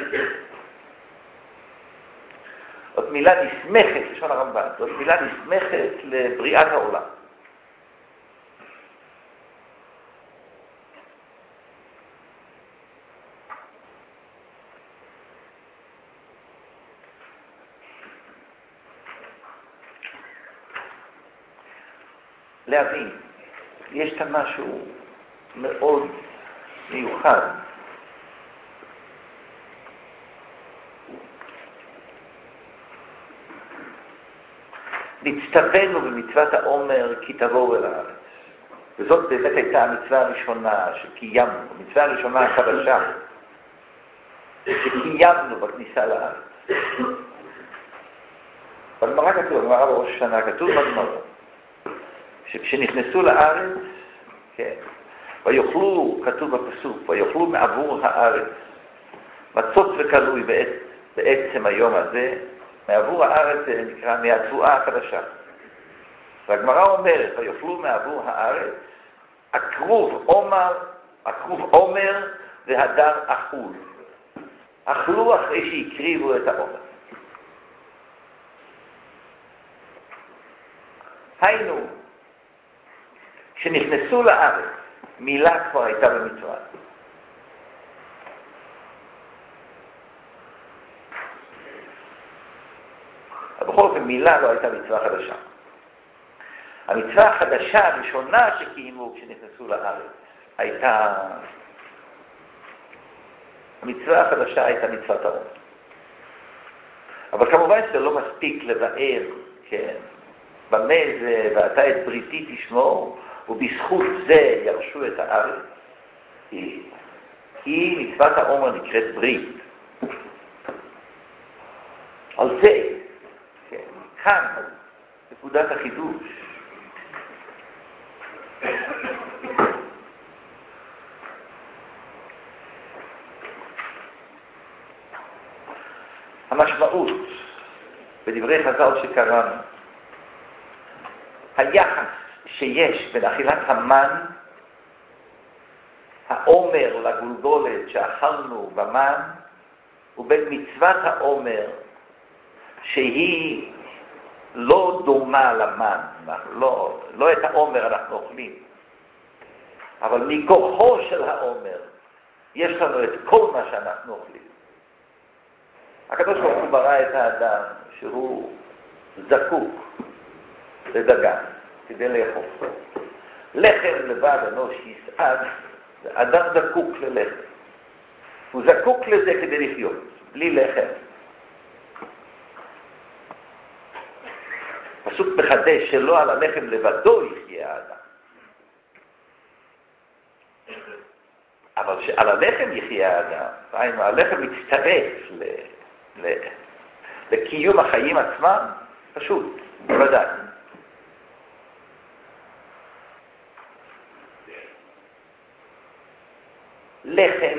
זאת מילה נסמכת, לשון הרמב"ן, זאת מילה נסמכת לבריאת העולם. להבין, יש כאן משהו מאוד מיוחד. נצטווינו במצוות העומר כי תבואו אל הארץ. וזאת באמת הייתה המצווה הראשונה שקיימנו, המצווה הראשונה החדשה, שקיימנו בכניסה לארץ. בגמרא כתוב, בגמרא בראש השנה, כתוב בגמרא, שכשנכנסו לארץ, כן, ויאכלו, כתוב בפסוק, ויאכלו מעבור הארץ, מצות וקלוי בעת, בעצם היום הזה, מעבור הארץ נקרא מהתבואה החדשה. והגמרא אומרת, ויאכלו מעבור הארץ, הכרוב עומר, הכרוב עומר והדר אכול. אכלו אחרי שהקריבו את העומר. היינו, כשנכנסו לארץ, מילה כבר הייתה במצווה. בכל אופן, מילה לא הייתה מצווה חדשה. המצווה החדשה הראשונה שקיימו כשנכנסו לארץ הייתה, המצווה החדשה הייתה מצוות העומר. אבל כמובן שזה לא מספיק לבאר, כן, במה זה, ואתה את בריתי תשמור, ובזכות זה ירשו את הארץ, כי, כי מצוות העומר נקראת ברית. על זה, כן, כאן, נקודת החידוש. המשמעות בדברי חז"ל שקראנו, היחס שיש בין אכילת המן, העומר לגולגולת שאכלנו במן, ובין מצוות העומר שהיא לא דומה למן, לא, לא את העומר אנחנו אוכלים, אבל מכוחו של העומר יש לנו את כל מה שאנחנו אוכלים. הקדוש ברוך הוא ברא את האדם שהוא זקוק לדגן כדי לאכול. לחם לבד אנוש יסעד, אדם זקוק ללחם. הוא זקוק לזה כדי לחיות, בלי לחם. פסוק מחדש שלא על הלחם לבדו יחיה האדם. אבל שעל הלחם יחיה האדם, היינו, הלחם מצטרף ל... ל... לקיום החיים עצמם, פשוט, בוודאי. לחם,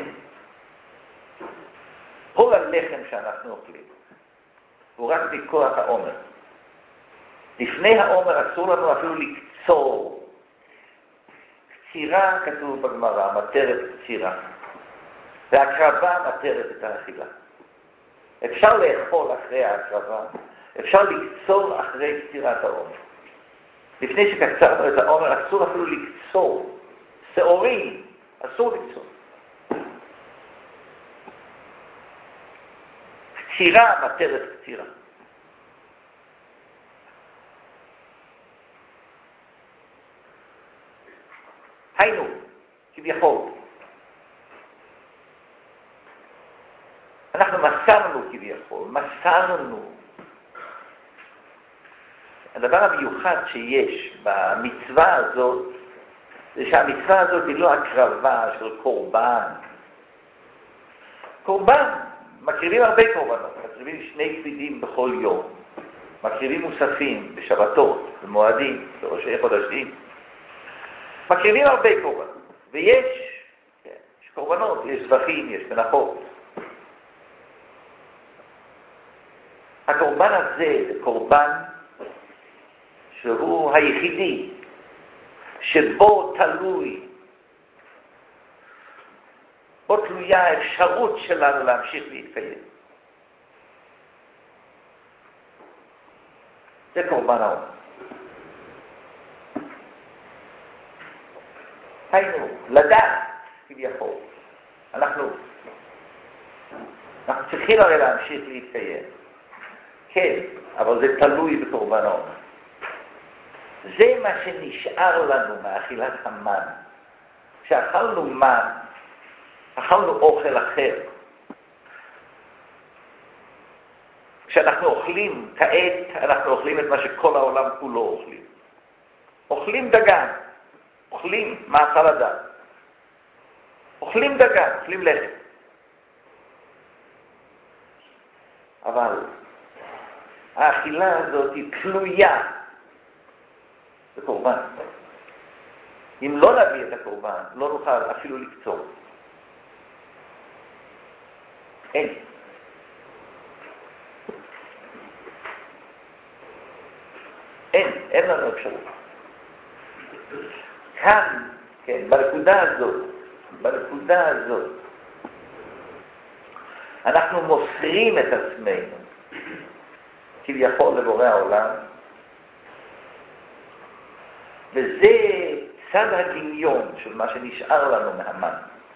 כל הלחם שאנחנו אוכלים, הוא רק מכוח העומר. לפני העומר אסור לנו אפילו לקצור. קצירה כתוב בגמרא, מטרת קצירה. והקרבה מטרת את האכילה. אפשר לאכול אחרי ההקרבה, אפשר לקצור אחרי קצירת העומר. לפני שקצרנו את העומר אסור אפילו לקצור. שעורים, אסור לקצור. קצירה מטרת קצירה. היינו, כביכול. אנחנו מסרנו כביכול, מסרנו. הדבר המיוחד שיש במצווה הזאת, זה שהמצווה הזאת היא לא הקרבה של קורבן. קורבן, מקריבים הרבה קורבנות, מקריבים שני כבידים בכל יום. מקריבים מוספים בשבתות, במועדים, בראשי חודשים. מקריבים הרבה קורבנות, ויש כן, יש קורבנות, יש זבחים, יש מנחות. הקורבן הזה זה קורבן שהוא היחידי, שבו תלוי, בו תלויה תלויה האפשרות שלנו להמשיך להתקיים. זה קורבן העומר. היינו, לדעת, כביכול. אנחנו, אנחנו צריכים הרי להמשיך להתקיים. כן, אבל זה תלוי בקורבן העומר. זה מה שנשאר לנו מאכילת המן. כשאכלנו מן, אכלנו אוכל אחר. כשאנחנו אוכלים, כעת אנחנו אוכלים את מה שכל העולם כולו אוכלים. אוכלים דגן, אוכלים מאכל אדם. אוכלים דגן, אוכלים לחם. אבל האכילה הזאת היא תלויה בקורבן. אם לא נביא את הקורבן, לא נוכל אפילו לקצור. אין. אין, אין לנו אפשרות. כאן, כן, בנקודה הזאת, בנקודה הזאת, אנחנו מוסרים את עצמנו, כביכול לבורא העולם, וזה צד הדמיון של מה שנשאר לנו מהמן.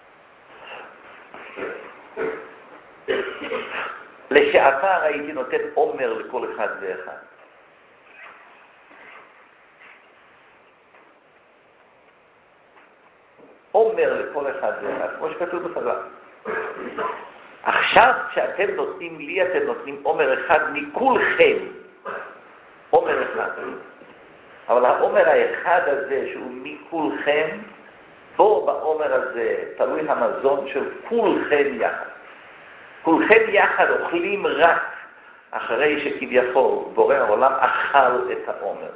לשעבר הייתי נותן עומר לכל אחד ואחד. עומר לכל אחד ואחד, כמו שכתוב בחז"ל. עכשיו כשאתם נותנים לי, אתם נותנים עומר אחד מכולכם. עומר אחד. אבל העומר האחד הזה שהוא מכולכם, בו בעומר הזה תלוי המזון של כולכם יחד. כולכם יחד אוכלים רק אחרי שכביכול בורא העולם אכל את העומר.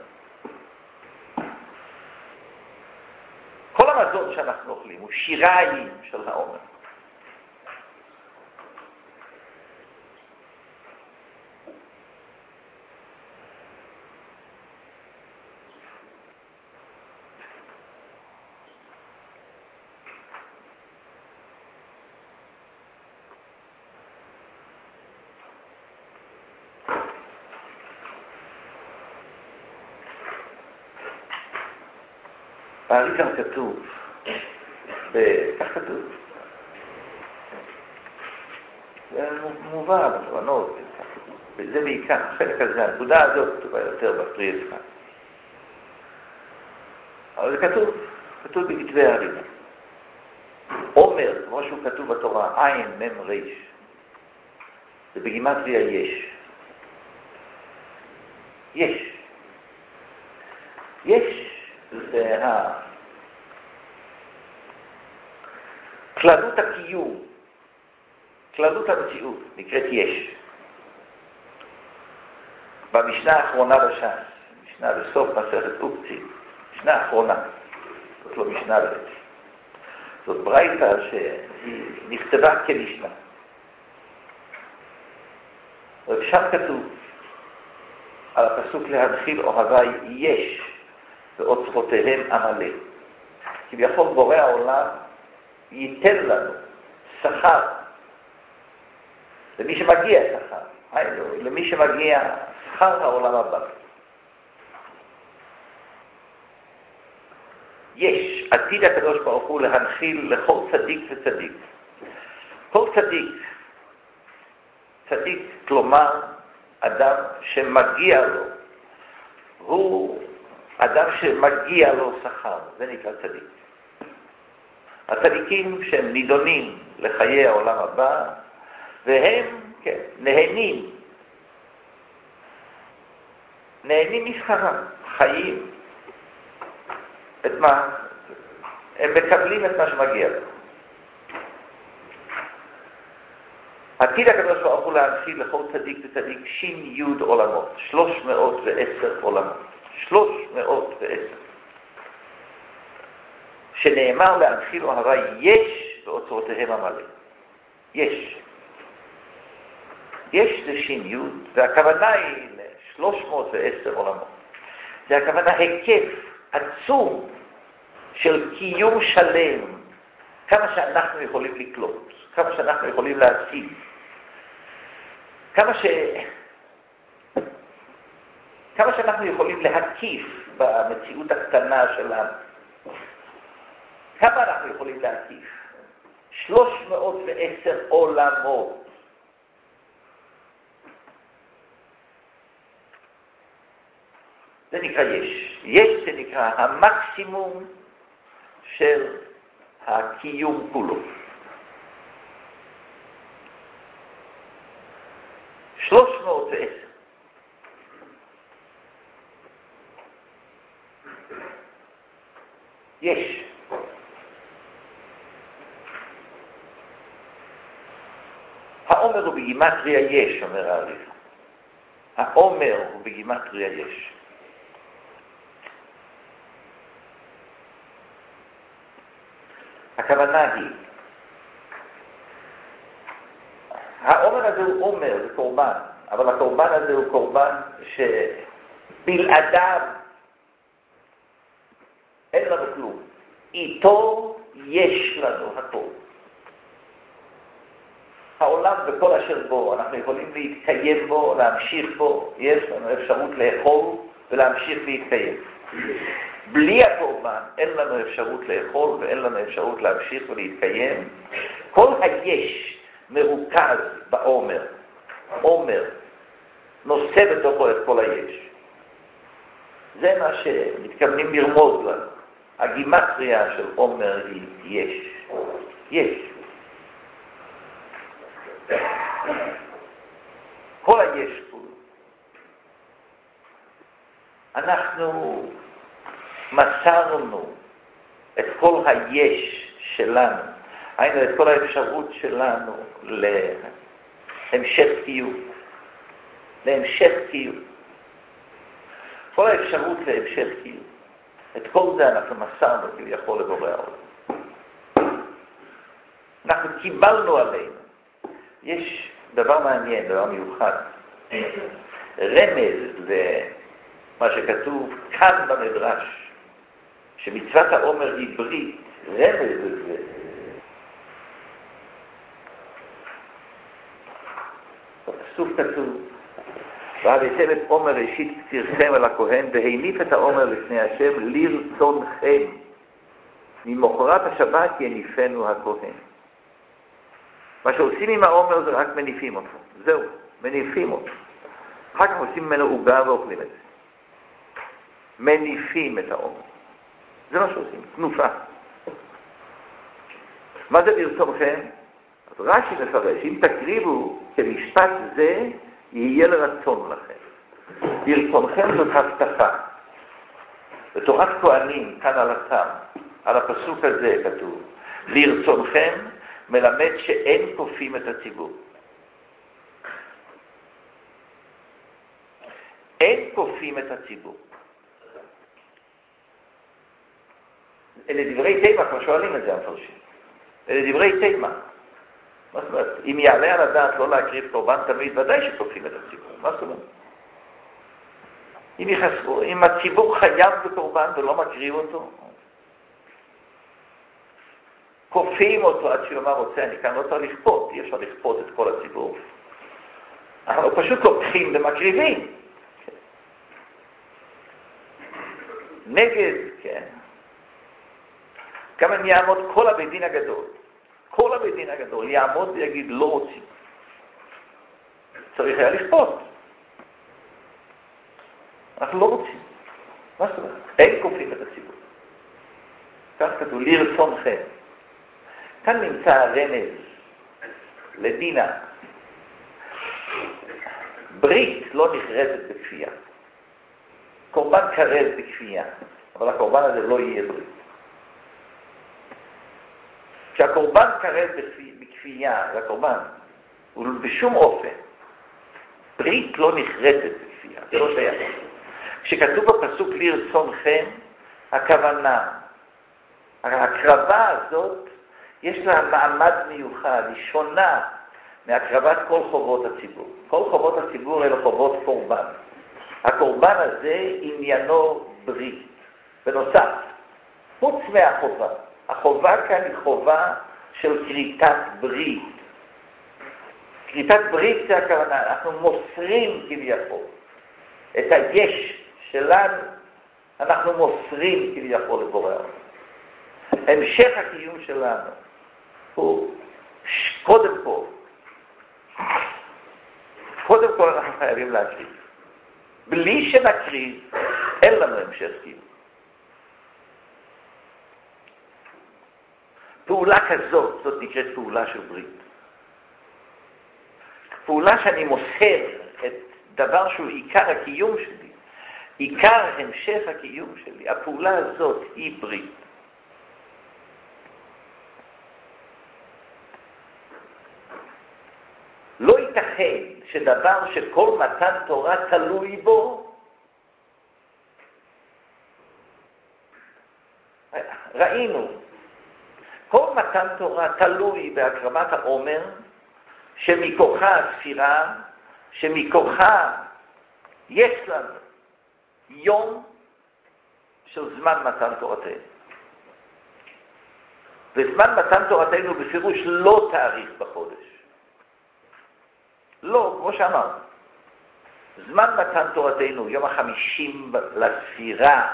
כל המזון שאנחנו אוכלים הוא שיריים של העומר. פערי כאן כתוב, כך כתוב, זה מובא בתובנות, וזה בעיקר, החלק הזה, הנקודה הזאת כתובה יותר בפרי יצחק. אבל זה כתוב, כתוב בכתבי האריזה. עומר, כמו שהוא כתוב בתורה, עין, מם, ריש, זה בגימטריה יש. יש. יש. זה כללות הקיום, כללות המציאות, נקראת יש. במשנה האחרונה בש"ס, משנה בסוף מסכת אוקצי, משנה האחרונה, זאת לא משנה בעצם. זאת ברייתא שהיא נכתבה כמשנה. ושם כתוב על הפסוק להנחיל אוהבי יש, ואוצרותיהם עמלק. כביכול בורא העולם ייתן לנו שכר למי שמגיע שכר, היינו, למי שמגיע שכר העולם הבא. יש עתיד הקדוש ברוך הוא להנחיל לכל צדיק וצדיק. כל צדיק, צדיק כלומר אדם שמגיע לו, הוא אדם שמגיע לו שכר, זה נקרא צדיק. הצדיקים שהם נידונים לחיי העולם הבא, והם כן, נהנים, נהנים משכרם, חיים את מה, הם מקבלים את מה שמגיע לו. עתיד הקדוש ברוך הוא להנחיל לכל צדיק וצדיק שין יוד עולמות, שלוש מאות ועשר עולמות. שלוש מאות ועשר. שנאמר להנחיל אוהבי יש ואוצרותיהם עמלק. יש. יש זה שין יוד, והכוונה היא ל-שלוש מאות ועשר עולמות. זה הכוונה היקף עצום של קיום שלם, כמה שאנחנו יכולים לקלוט, כמה שאנחנו יכולים להשיג, כמה ש... כמה שאנחנו יכולים להקיף במציאות הקטנה שלנו. כמה אנחנו יכולים להקיף? שלוש מאות ועשר עולמות. זה נקרא יש. יש זה נקרא המקסימום של הקיום כולו. שלוש מאות ועשר. יש. העומר הוא בגימטריה יש, אומר האריז"ל. העומר הוא בגימטריה יש. הכוונה היא, העומר הזה הוא עומר, זה קורבן, אבל הקורבן הזה הוא קורבן שבלעדיו אין לנו כלום. איתו יש לנו הכל. העולם בכל אשר בו, אנחנו יכולים להתקיים בו, להמשיך בו, יש לנו אפשרות לאכול ולהמשיך להתקיים. בלי הקורבן אין לנו אפשרות לאכול ואין לנו אפשרות להמשיך ולהתקיים. כל היש מרוכז בעומר. עומר נושא בתוכו את כל היש. זה מה שמתכוונים לרמוז לנו. הגימטריה של עומר היא יש. יש. כל היש כולו. אנחנו מסרנו את כל היש שלנו, היינו את כל האפשרות שלנו להמשך קיום. להמשך קיום. כל האפשרות להמשך קיום. את כל זה אנחנו מסרנו כביכול לבורא העולם. אנחנו קיבלנו עלינו. יש דבר מעניין, דבר מיוחד. רמז למה שכתוב כאן במדרש, שמצוות העומר היא ברית, רמז לזה. בפסוק כתוב, והבאתם את עומר ראשית קצירכם אל הכהן, והניף את העומר לפני השם לרצונכם. ממחרת השבת יניפנו הכהן. מה שעושים עם העומר זה רק מניפים אותו. זהו, מניפים אותו. אחר כך עושים ממנו עוגה ואוכלים את זה. מניפים את העומר. זה מה שעושים, תנופה. מה זה לרצונכם? אז רש"י מפרש, אם תקריבו כמשפט זה, יהיה לרצון לכם. לרצונכם זאת הבטחה. בתורת כהנים, כאן על התם, על הפסוק הזה כתוב, לרצונכם מלמד שאין כופים את הציבור. אין כופים את הציבור. אלה דברי תימה, כבר שואלים את זה המפרשים. אלה דברי תימה. מה זאת אומרת? אם יעלה על הדעת לא להקריב קורבן תמיד, ודאי שכופים את הציבור. מה זאת אומרת? אם, יחסרו, אם הציבור חייב בקורבן ולא מקריב אותו, כופים אותו עד שיאמר רוצה, אני כאן לא צריך לכפות, אי אפשר לכפות את כל הציבור. אנחנו פשוט לוקחים ומקריבים. נגד, כן. כמה יעמוד כל הבית דין הגדול. כל הבית דין הגדול יעמוד ויגיד לא רוצים. צריך היה לכפות. אנחנו לא רוצים. מה זאת אומרת? אין כופים את הציבור. כך כתוב, לרצונכם. כאן נמצא הרמז לדינה. ברית לא נחרזת בכפייה. קורבן קרב בכפייה, אבל הקורבן הזה לא יהיה ברית. כשהקורבן קרב בכפייה, והקורבן הוא בשום אופן, ברית לא נחרזת בכפייה, זה לא שייך. כשכתוב בפסוק לרצונכם, הכוונה, ההקרבה הזאת, יש לה מעמד מיוחד, היא שונה מהקרבת כל חובות הציבור. כל חובות הציבור אלה חובות קורבן. הקורבן הזה עניינו ברית. בנוסף, חוץ מהחובה, החובה כאן היא חובה של כריתת ברית. כריתת ברית זה הכוונה, אנחנו מוסרים כביכול. את היש שלנו אנחנו מוסרים כביכול לבורא העולם. המשך הקיום שלנו הוא קודם כל, קודם כל אנחנו חייבים להקריב. בלי שנקריב, אין לנו המשך קיום. פעולה כזאת, זאת נקראת פעולה של ברית. פעולה שאני מוסר את דבר שהוא עיקר הקיום שלי, עיקר המשך הקיום שלי, הפעולה הזאת היא ברית. לא ייתכן שדבר שכל מתן תורה תלוי בו, ראינו, כל מתן תורה תלוי בהקרבת העומר, שמכוחה הספירה, שמכוחה יש לנו יום של זמן מתן תורתנו. וזמן מתן תורתנו בפירוש לא תאריך בחודש. לא, כמו שאמרנו. זמן מתן תורתנו, יום החמישים לספירה,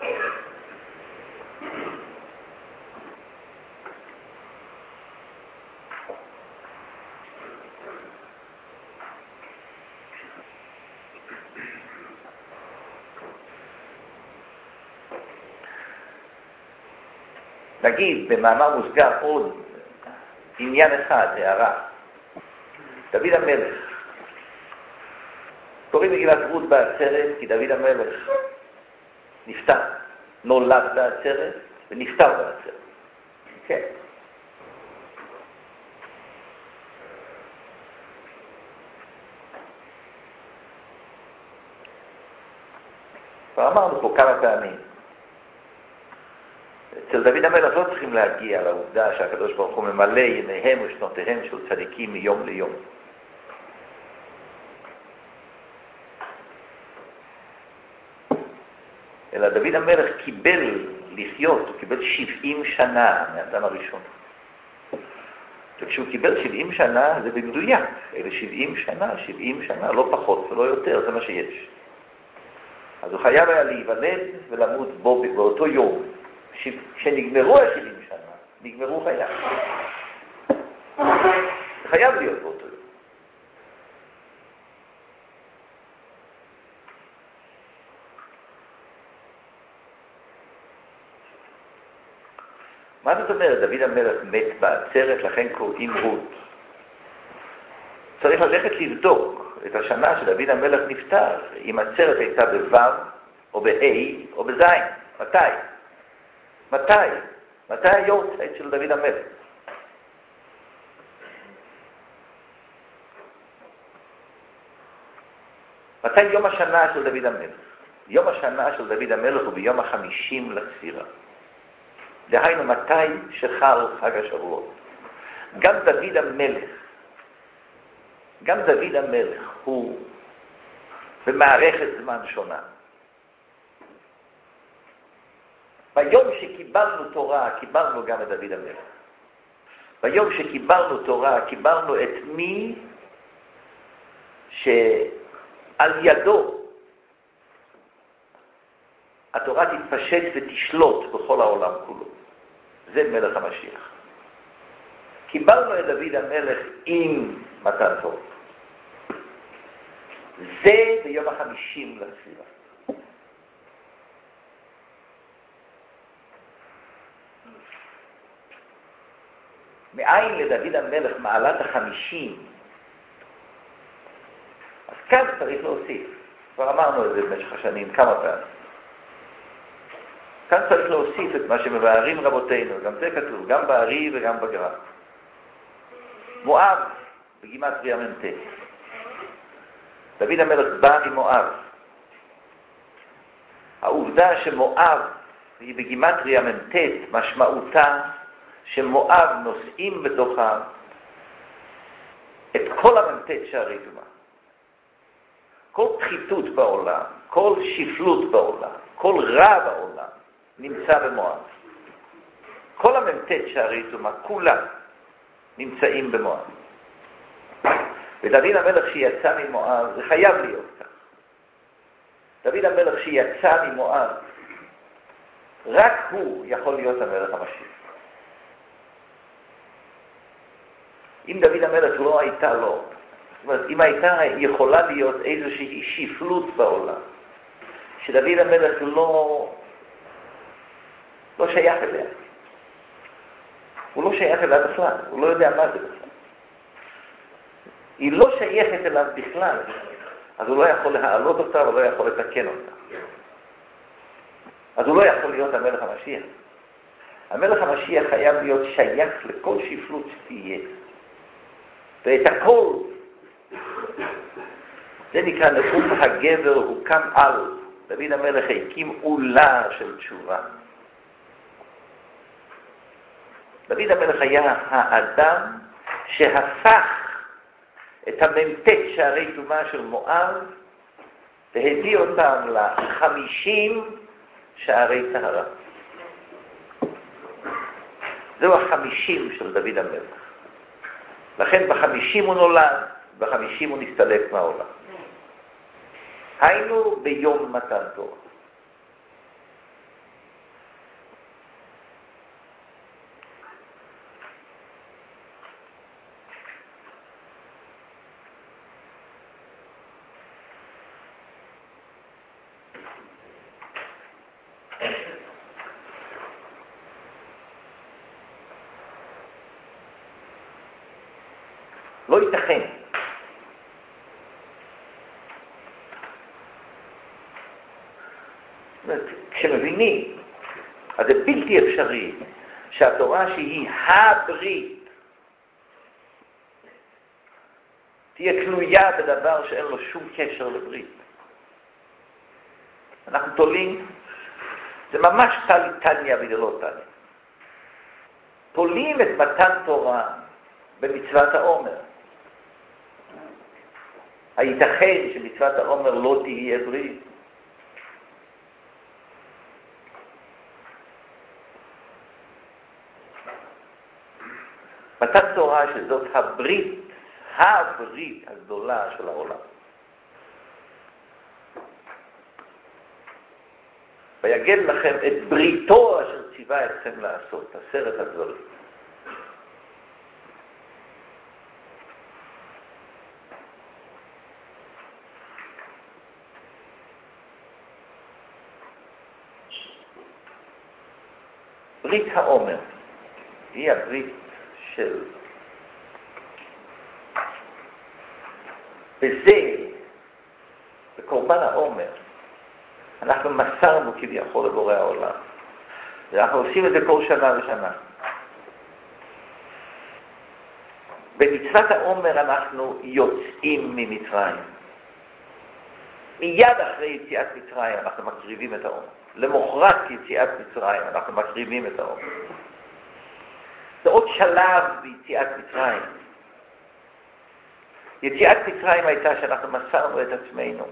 נגיד, במאמר מוסגר עוד עניין אחד, הערה. דוד המלך. קוראים מגילת רות בעצרת, כי דוד המלך נפטר. נולד בעצרת ונפטר בעצרת. כן. כבר אמרנו פה כמה פעמים. אצל דוד המלך לא צריכים להגיע לעובדה שהקדוש ברוך הוא ממלא ימיהם ושנותיהם של צדיקים מיום ליום. אלא דוד המלך קיבל לחיות, הוא קיבל שבעים שנה מהאדם הראשון. וכשהוא קיבל שבעים שנה זה במדויק, אלה שבעים שנה, שבעים שנה, לא פחות ולא יותר, זה מה שיש. אז הוא חייב היה להיוולד ולמות בו באותו יום. כשנגמרו ה-שבעים שנה, נגמרו חייו. זה חייב להיות באותו יום. מה זאת אומרת? דוד המלך מת בעצרת, לכן קוראים רות. צריך ללכת לבדוק את השנה שדוד המלך נפטר, אם עצרת הייתה בו' או ב-A או בז'. מתי? מתי? מתי היורצייט של דוד המלך? מתי יום השנה של דוד המלך? יום השנה של דוד המלך הוא ביום החמישים לספירה. דהיינו מתי שחל חג השבועות. גם דוד המלך, גם דוד המלך הוא במערכת זמן שונה. ביום שקיבלנו תורה, קיבלנו גם את דוד המלך. ביום שקיבלנו תורה, קיבלנו את מי שעל ידו התורה תתפשט ותשלוט בכל העולם כולו. זה מלך המשיח. קיבלנו את דוד המלך עם מתן תורה. זה ביום החמישים לספירה. מאין לדוד המלך מעלת החמישים? אז כאן צריך להוסיף. כבר אמרנו את זה במשך השנים כמה פעמים. כאן צריך להוסיף את מה שמבארים רבותינו, גם זה כתוב, גם בארי וגם בגר"א. מואב, בגימטריה מ"ט. דוד המלך בא ממואב. העובדה שמואב היא בגימטריה מ"ט, משמעותה שמואב נושאים בתוכה את כל המ"ט שערי טומאה. כל פחיתות בעולם, כל שפלות בעולם, כל רע בעולם, נמצא במואב. כל המ"ט שערי טומאה, כולה, נמצאים במואב. ודוד המלך שיצא ממואב, זה חייב להיות כך. דוד המלך שיצא ממואב, רק הוא יכול להיות המלך המשיח. אם דוד המלך לא הייתה לו, זאת אומרת, אם הייתה יכולה להיות איזושהי שפלות בעולם, שדוד המלך לא, לא שייך אליה. הוא לא שייך אליה בכלל, הוא לא יודע מה זה בכלל. היא לא שייכת אליו בכלל, אז הוא לא יכול להעלות אותה ולא יכול לתקן אותה. אז הוא לא יכול להיות המלך המשיח. המלך המשיח חייב להיות שייך לכל שפלות שתהיה. ואת הכל, זה נקרא נאום הגבר, הוא קם על. דוד המלך הקים עולה של תשובה. דוד המלך היה האדם שהפך את הממתק שערי טומאה של מואב והביא אותם לחמישים שערי טהרה. זהו החמישים של דוד המלך. לכן בחמישים הוא נולד, בחמישים הוא נסתלק מהעולם. היינו ביום מתן תורה. לא ייתכן. כשמבינים, אז זה בלתי אפשרי שהתורה שהיא הברית תהיה תלויה בדבר שאין לו שום קשר לברית. אנחנו תולים, זה ממש תניא וזה לא תניא. תולים את מתן תורה במצוות העומר. הייתכן שמצוות העומר לא תהיה ברית? מתן תורה שזאת הברית, הברית הגדולה של העולם. ויגד לכם את בריתו אשר ציווה אתכם לעשות, עשרת הדברים. ברית העומר היא הברית של בזה, בקורבן העומר, אנחנו מסרנו כביכול לבורא העולם. ואנחנו עושים את זה כל שנה ושנה. במצוות העומר אנחנו יוצאים ממצרים. מיד אחרי יציאת מצרים אנחנו מקריבים את העומר. למחרת יציאת מצרים אנחנו מקריבים את העומר. זה עוד שלב ביציאת מצרים. יציאת מצרים הייתה שאנחנו מסרנו את עצמנו.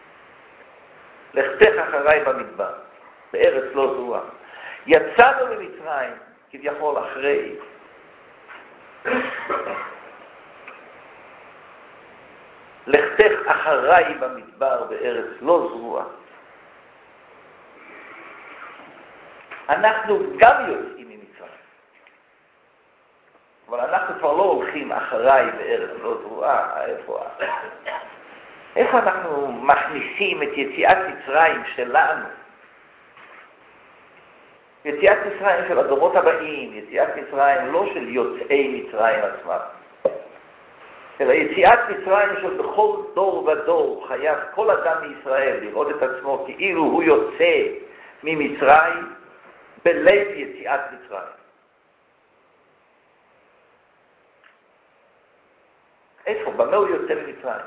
לכתך אחריי במדבר, בארץ לא זרועה. יצאנו ממצרים כביכול אחרי. לכתך אחריי במדבר בארץ לא זרועה. אנחנו גם יוצאים ממצרים. אבל אנחנו כבר לא הולכים אחריי בארץ לא זרועה. איפה? איפה אנחנו מכניסים את יציאת מצרים שלנו? יציאת מצרים של הדורות הבאים, יציאת מצרים לא של יוצאי מצרים עצמם, אלא יציאת מצרים של בכל דור ודור חייב כל אדם מישראל לראות את עצמו כאילו הוא יוצא ממצרים בלב יציאת מצרים. איפה? במה הוא יוצא ממצרים?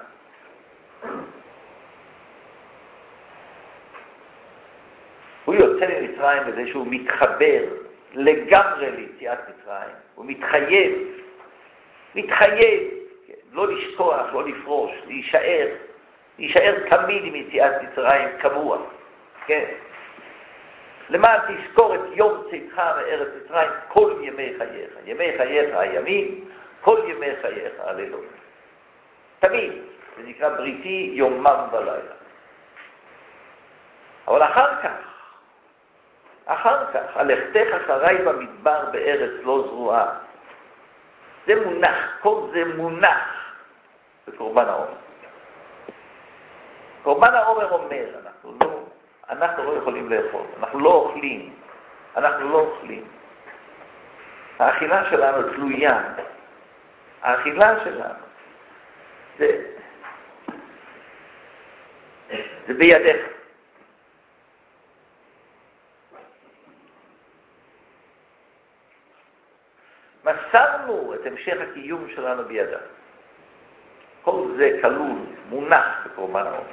הוא יוצא ממצרים בזה שהוא מתחבר לגמרי ליציאת מצרים. הוא מתחייב, מתחייב, כן, לא לשכוח, לא לפרוש, להישאר, להישאר תמיד עם יציאת מצרים קבוע. כן. למען תזכור את יום צאתך מארץ מצרים כל ימי חייך. ימי חייך הימים, כל ימי חייך, הלילות. תמיד, זה נקרא בריתי יומם ולילה. אבל אחר כך, אחר כך, הלכתך אחריי במדבר בארץ לא זרועה. זה מונח, כל זה מונח בקורבן העומר. קורבן העומר אומר, אנחנו לא, אנחנו לא יכולים לאכול, אנחנו לא אוכלים, אנחנו לא אוכלים. האכילה שלנו תלויה, האכילה שלנו, זה, זה בידיך. מסרנו את המשך הקיום שלנו בידה. כל זה כלול, מונח בקורבן העומר.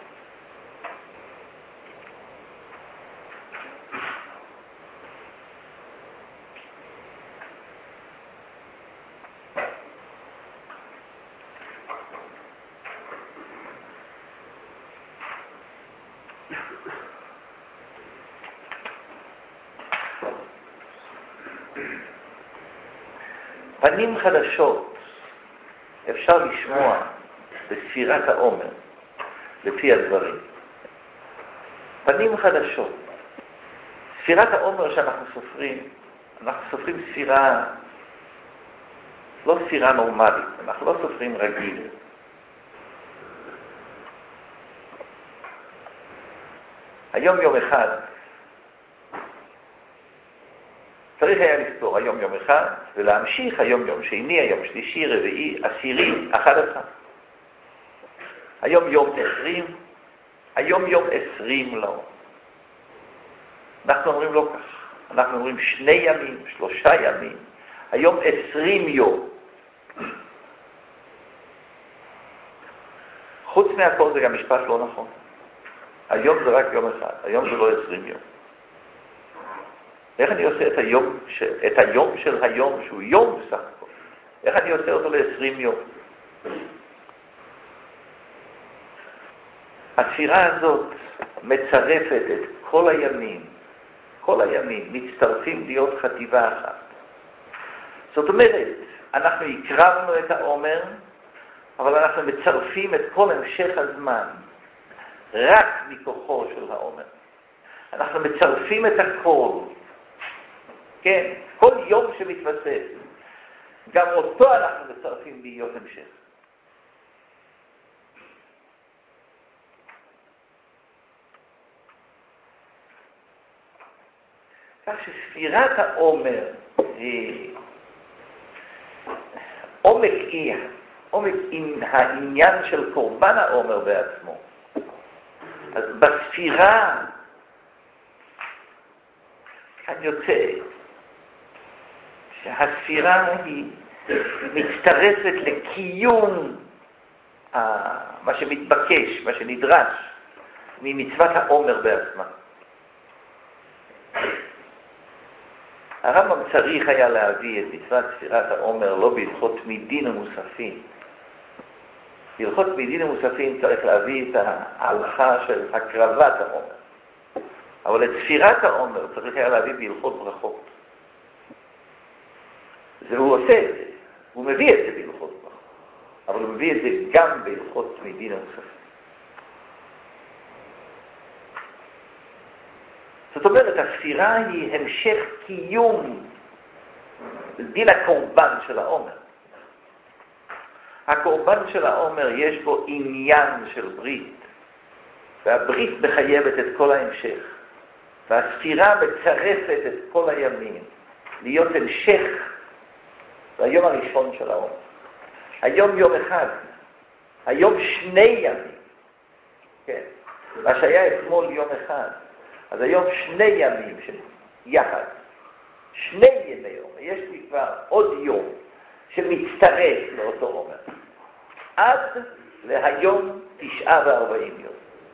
פנים חדשות אפשר לשמוע בספירת העומר, לפי הדברים. פנים חדשות. ספירת העומר שאנחנו סופרים, אנחנו סופרים ספירה, לא ספירה נורמלית, אנחנו לא סופרים רגיל. היום יום אחד, צריך היה לספור היום יום אחד, ולהמשיך היום יום שני, היום שלישי, רביעי, עשירי, אחד עשר. היום יום עשרים, היום יום עשרים לא. אנחנו אומרים לא כך, אנחנו אומרים שני ימים, שלושה ימים, היום עשרים יום. חוץ מהכל זה גם משפט לא נכון. היום זה רק יום אחד, היום זה לא עשרים יום. איך אני עושה את היום, ש... את היום של היום, שהוא יום בסך הכל? איך אני עושה אותו ל-עשרים יום? הספירה הזאת מצרפת את כל הימים, כל הימים מצטרפים להיות חטיבה אחת. זאת אומרת, אנחנו הקרבנו את העומר, אבל אנחנו מצרפים את כל המשך הזמן, רק מכוחו של העומר. אנחנו מצרפים את הכל. כן, כל יום שמתווסף, גם אותו אנחנו מצרפים להיות המשך. כך שספירת העומר היא עומק אי, עומק העניין של קורבן העומר בעצמו. אז בספירה כאן יוצא שהספירה היא מצטרפת לקיום מה שמתבקש, מה שנדרש ממצוות העומר בעצמה. הרמב"ם צריך היה להביא את מצוות ספירת העומר לא בהלכות תמידין ומוספין. בהלכות תמידין ומוספין צריך להביא את ההלכה של הקרבת העומר. אבל את ספירת העומר צריך היה להביא בהלכות ברכות. והוא עושה את זה, הוא מביא את זה בהלכות ברכות, אבל הוא מביא את זה גם בהלכות תמידין ומוספין. זאת אומרת, הספירה היא המשך קיום דין הקורבן של העומר. הקורבן של העומר יש בו עניין של ברית, והברית מחייבת את כל ההמשך, והספירה מצרפת את כל הימים להיות המשך ליום הראשון של העומר. היום יום אחד, היום שני ימים, כן, מה שהיה אתמול יום אחד, אז היום שני ימים יחד, שני ימי עומר, יש לי כבר עוד יום שמצטרף לאותו עומר, עד להיום תשעה וארבעים יום.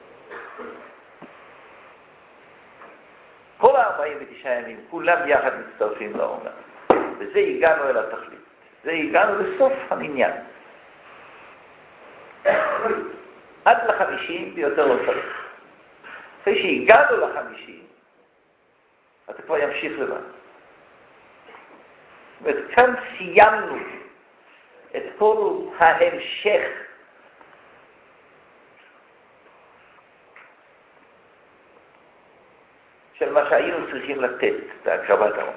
כל הארבעים ותשעה ימים, כולם יחד מצטרפים לעומר, וזה הגענו אל התכלית, זה הגענו לסוף המניין. עד לחמישים ביותר לא צריך. אחרי שהגענו לחמישים, אתה כבר ימשיך לבד. זאת אומרת, כאן סיימנו את כל ההמשך של מה שהיינו צריכים לתת בהקרבת העומר.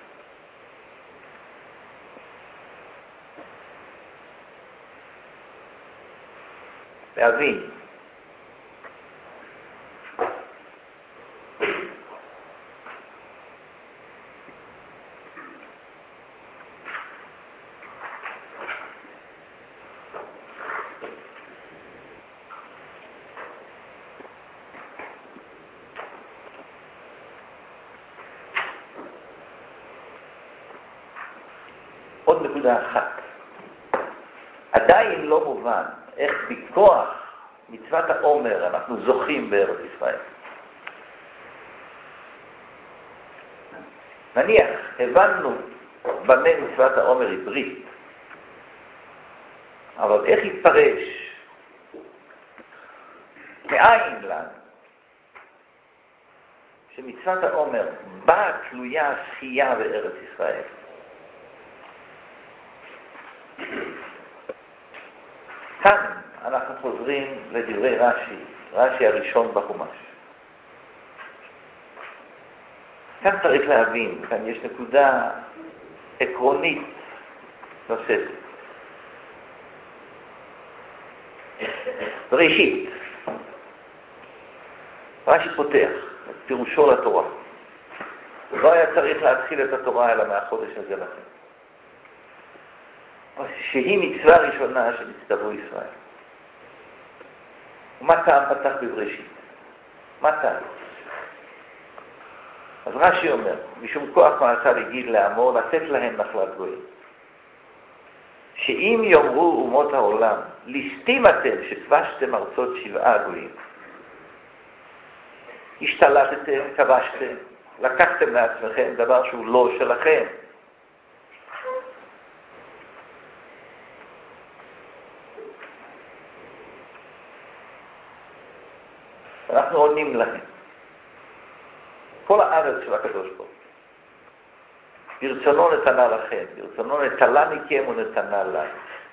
להבין. עוד נקודה אחת. עדיין לא מובן איך בכוח מצוות העומר אנחנו זוכים בארץ ישראל. נניח, הבנו במה מצוות העומר היא ברית, אבל איך יתפרש? מאין לנו שמצוות העומר באה תלויה זכייה בארץ ישראל? כאן אנחנו חוזרים לדברי רש"י, רש"י הראשון בחומש. כאן צריך להבין, כאן יש נקודה עקרונית נוספת. בראשית, רש"י פותח את פירושו לתורה. לא היה צריך להתחיל את התורה אלא מהחודש הזה לכם. שהיא מצווה ראשונה שנצטוו ישראל. ומה טעם פתח בבראשית? מה טעם? אז רש"י אומר, משום כוח מעשה לגיד לעמו, לתת להם נחלת גויים. שאם יאמרו אומות העולם, ליסטים אתם שכבשתם ארצות שבעה גויים. השתלטתם, כבשתם, לקחתם לעצמכם דבר שהוא לא שלכם. אנחנו עונים להם. כל הארץ של הקדוש ברוך הוא. ברצונו נתנה לכם, ברצונו נטלה מכם ונתנה לנו.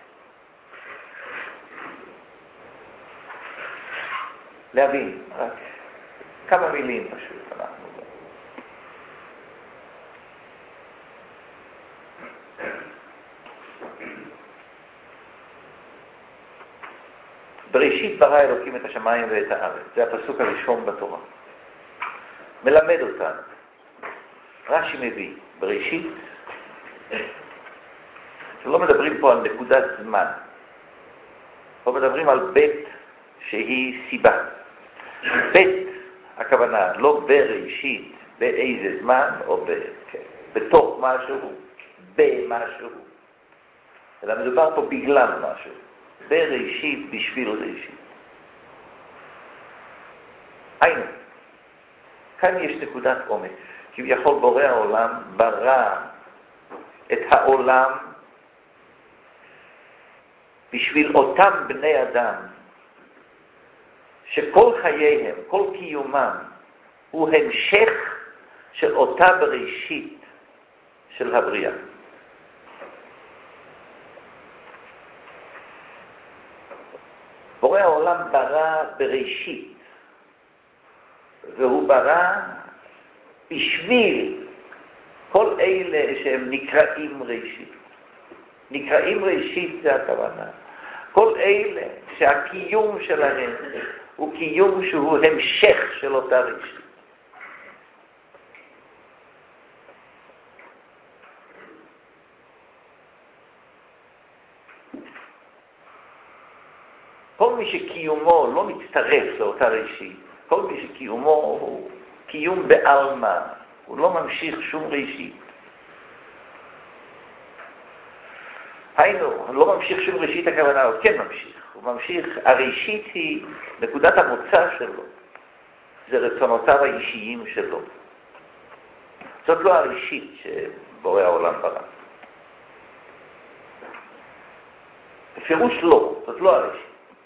להבין, רק כמה מילים פשוט אנחנו. בראשית ברא אלוקים את השמיים ואת הארץ. זה הפסוק הראשון בתורה. מלמד אותנו. רש"י מביא, בראשית, שלא מדברים פה על נקודת זמן. פה מדברים על בית שהיא סיבה. בית, הכוונה, לא בראשית, באיזה זמן, או ב, כן, בתוך משהו, במשהו. אלא מדובר פה בגלל משהו. בראשית בשביל ראשית. היינו, כאן יש נקודת עומק. כביכול בורא העולם ברא את העולם בשביל אותם בני אדם שכל חייהם, כל קיומם הוא המשך של אותה בראשית של הבריאה. בורא העולם ברא בראשית, והוא ברא בשביל כל אלה שהם נקראים ראשית. נקראים ראשית זה הכוונה. כל אלה שהקיום שלהם הוא קיום שהוא המשך של אותה ראשית. כל מי שקיומו לא מצטרף לאותה ראשית, כל מי שקיומו הוא קיום בעלמא, הוא לא ממשיך שום ראשית. היינו, הוא לא ממשיך שום ראשית, הכוונה, הוא כן ממשיך. הוא ממשיך, הראשית היא נקודת המוצא שלו. זה רצונותיו האישיים שלו. זאת לא הראשית שבורא העולם ברא. בפירוש לא, זאת לא הראשית.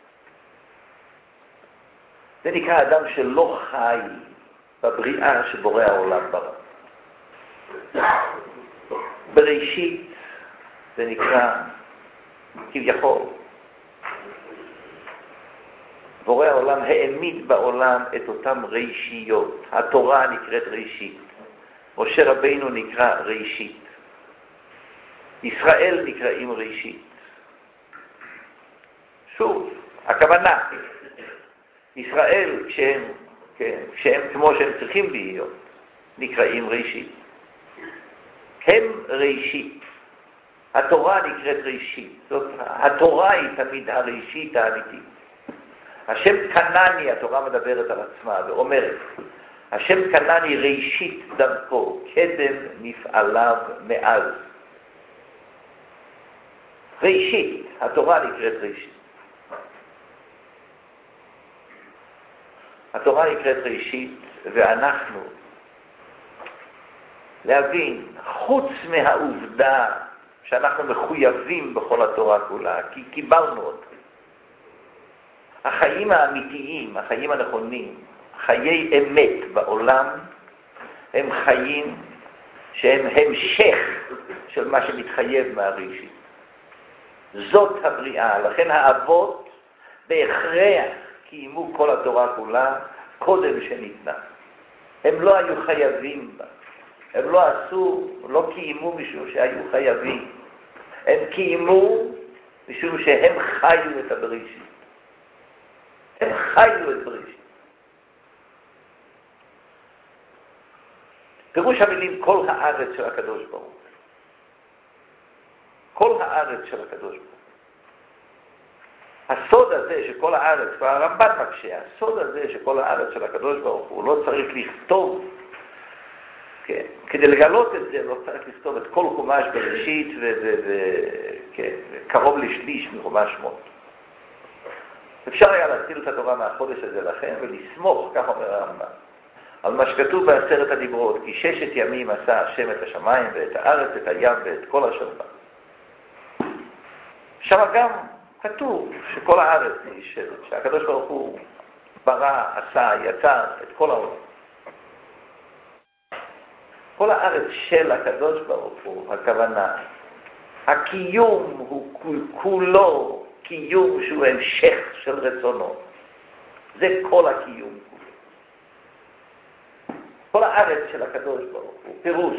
זה נקרא אדם שלא חי בבריאה שבורא העולם ברא. בראשית זה נקרא כביכול. בורא העולם העמיד בעולם את אותם ראשיות. התורה נקראת ראשית. משה רבינו נקרא ראשית. ישראל נקראים ראשית. שוב, הכוונה, ישראל כשהם, כן, כשהם כמו שהם צריכים להיות, נקראים ראשית. הם ראשית. התורה נקראת ראשית. זאת, התורה היא תמיד הראשית האמיתית. השם קנני, התורה מדברת על עצמה ואומרת, השם קנני ראשית דרכו, קדם נפעליו מאז. ראשית, התורה נקראת ראשית. התורה נקראת ראשית, ואנחנו להבין, חוץ מהעובדה שאנחנו מחויבים בכל התורה כולה, כי קיבלנו אותה. החיים האמיתיים, החיים הנכונים, חיי אמת בעולם, הם חיים שהם המשך של מה שמתחייב מהראשית. זאת הבריאה, לכן האבות בהכרח קיימו כל התורה כולה קודם שניתנה. הם לא היו חייבים בה. הם לא עשו, לא קיימו משום שהיו חייבים. הם קיימו משום שהם חיו את הבראשית. הם חיו את בראשית. פירוש המילים כל הארץ של הקדוש ברוך הוא. כל הארץ של הקדוש ברוך הוא. הסוד הזה שכל הארץ, והרמב"ן מקשה, הסוד הזה שכל הארץ של הקדוש ברוך הוא לא צריך לכתוב, כן, כדי לגלות את זה לא צריך לכתוב את כל חומש בראשית וקרוב לשליש מחומש שמות. אפשר היה להציל את התורה מהחודש הזה לכם ולסמוך, כך אומר הרמב"ן, על מה שכתוב בעשרת הדיברות, כי ששת ימים עשה השם את השמיים ואת הארץ, את הים ואת כל אשר בה. שם גם כתוב שכל הארץ היא של, שהקדוש ברוך הוא ברא, עשה, יצר את כל העולם. כל הארץ של הקדוש ברוך הוא, הכוונה, הקיום הוא כולו קיום שהוא המשך של רצונו. זה כל הקיום כולו. כל הארץ של הקדוש ברוך הוא, פירוש.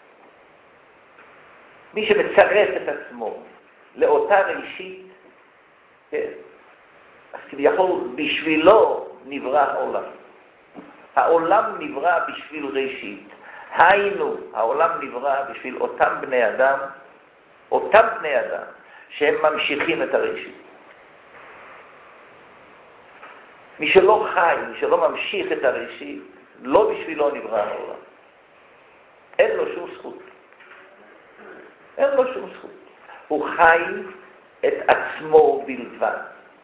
מי שמצרף את עצמו לאותה ראשית, כן, אז כביכול בשבילו נברא העולם. העולם נברא בשביל ראשית. היינו, העולם נברא בשביל אותם בני אדם, אותם בני אדם, שהם ממשיכים את הראשית. מי שלא חי, מי שלא ממשיך את הראשית, לא בשבילו נברא העולם. אין לו שום זכות. אין לו שום זכות. הוא חי את עצמו בלבד.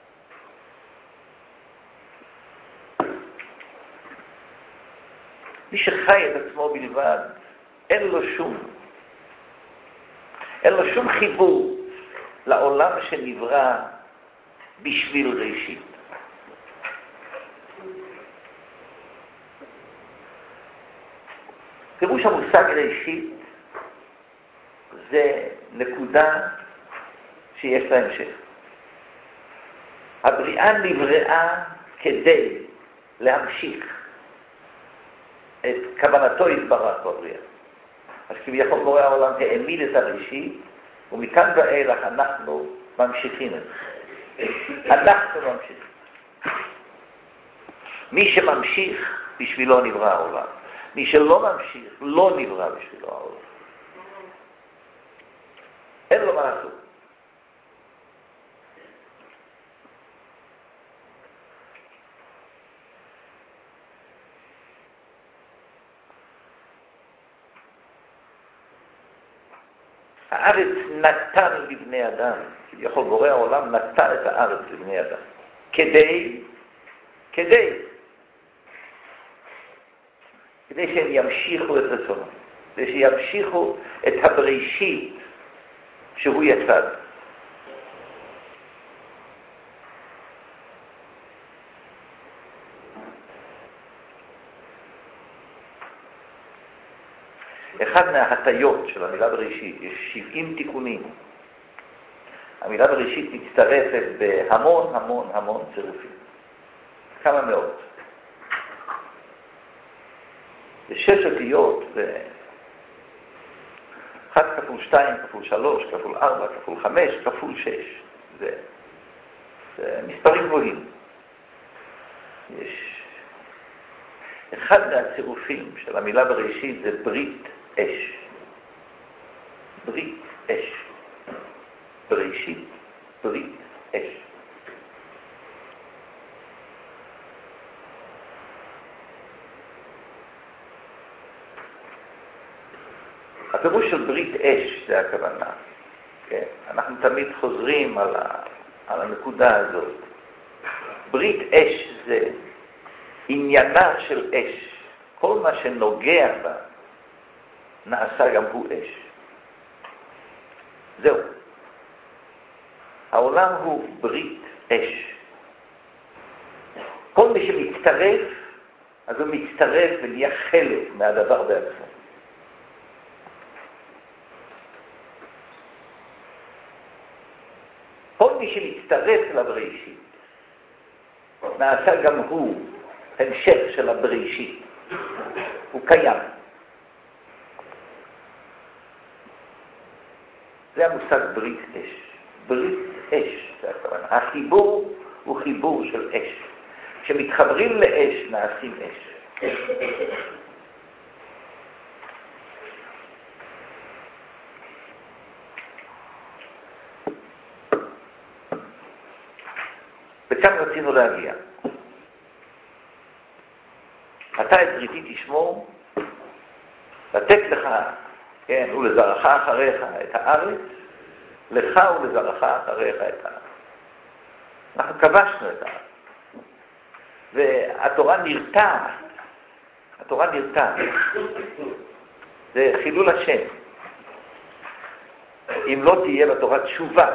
מי שחי את עצמו בלבד, אין לו שום, אין לו שום חיבור לעולם שנברא בשביל ראשית. פירוש המושג ראשית זה נקודה שיש לה המשך. הבריאה נבראה כדי להמשיך את כוונתו יתברך בבריאה. אז כביכול בורא העולם העמיד את הראשית, ומכאן ואילך אנחנו ממשיכים את זה. אנחנו ממשיכים. מי שממשיך בשבילו נברא העולם. מי שלא ממשיך לא נברא בשבילו העולם. אין לו מה לעשות. הארץ נתן לבני אדם, כביכול בורא העולם נתן את הארץ לבני אדם, כדי, כדי, כדי שהם ימשיכו את רצונו, כדי שימשיכו את הבראשית שהוא יצד. אחד מההטיות של המילה בראשית, יש שבעים תיקונים. המילה בראשית מצטרפת בהמון המון המון צירופים. כמה מאות. ושש אותיות, ו... אחת כפול שתיים, כפול שלוש, כפול ארבע, כפול חמש, כפול שש. זה, זה מספרים גבוהים. יש... אחד מהצירופים של המילה בראשית זה ברית אש. ברית אש. בראשית, ברית אש. הפירוש של ברית אש זה הכוונה. כן? אנחנו תמיד חוזרים על, ה, על הנקודה הזאת. ברית אש זה עניינה של אש. כל מה שנוגע בה נעשה גם הוא אש. זהו. העולם הוא ברית אש. כל מי שמצטרף, אז הוא מצטרף ונהיה חלק מהדבר בעצמו. כל מי שמצטרף לבראשית, נעשה גם הוא המשך של הבראשית. הוא קיים. זה המושג ברית אש. ברית אש, זה הכוונה. החיבור הוא חיבור של אש. כשמתחברים לאש, נעשים אש. וכאן רצינו להגיע. אתה את בריתי תשמור, לתת לך, כן, ולזרעך אחריך את הארץ, לך ולזרעך אחריך את הארץ. אנחנו כבשנו את הארץ. והתורה נרתעת. התורה נרתעת. זה חילול השם. אם לא תהיה בתורה תשובה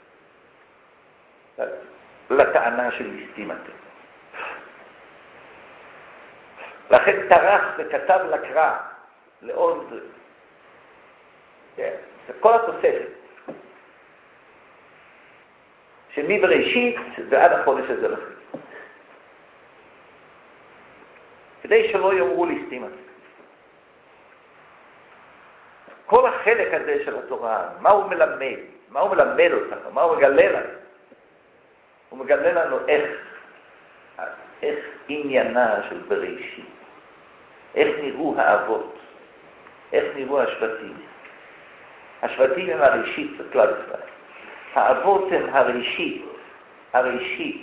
לטענה של ליסטים-אתם. לכן טרח וכתב לקרא לעוד, כן, זה כל התוספת. שמבראשית ועד החודש הזה לכם. כדי שלא יאמרו ליסטים-אתם. כל החלק הזה של התורה, מה הוא מלמד? מה הוא מלמד אותנו? מה הוא מגלה לנו? הוא מגלה לנו איך, איך עניינה של בראשית. איך נראו האבות. איך נראו השבטים. השבטים הם הראשית של כלל ישראל. האבות הם הראשית. הראשית.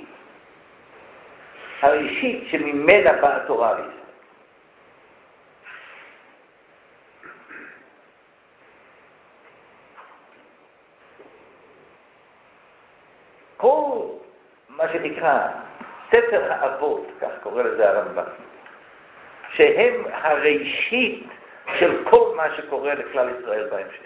הראשית שממנה באה התורה לישראל. כל מה שנקרא ספר האבות, כך קורא לזה הרמב"ם, שהם הראשית של כל מה שקורה לכלל ישראל בהמשך.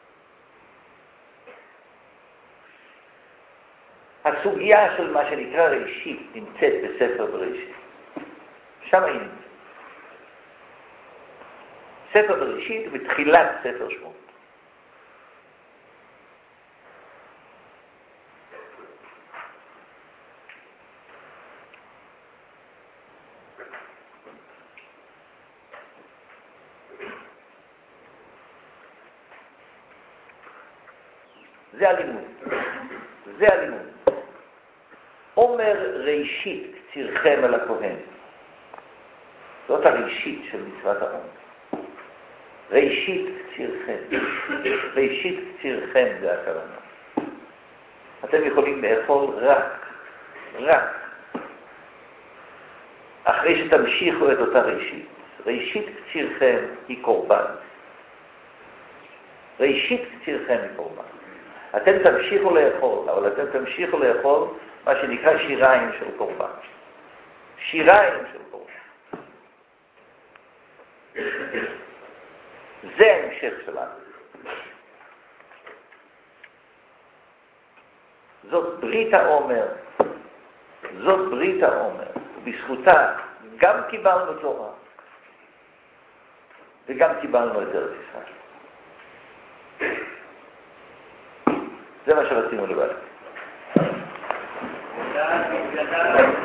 הסוגיה של מה שנקרא ראשית נמצאת בספר בראשית. שם היא נמצאת. ספר בראשית בתחילת ספר שמות. זה הלימוד. זה הלימוד. אומר ראשית קצירכם אל הכהן. זאת הראשית של מצוות העומר. ראשית קצירכם. ראשית קצירכם זה הכוונה. אתם יכולים לאכול רק, רק, אחרי שתמשיכו את אותה ראשית. ראשית קצירכם היא קורבן. ראשית קצירכם היא קורבן. אתם תמשיכו לאכול, אבל אתם תמשיכו לאכול מה שנקרא שיריים של קורבן. שיריים של קורבן. זה ההמשך שלנו. זאת ברית העומר. זאת ברית העומר. בזכותה גם קיבלנו תורה וגם קיבלנו את ארץ ישראל. זה מה שרצינו לבד.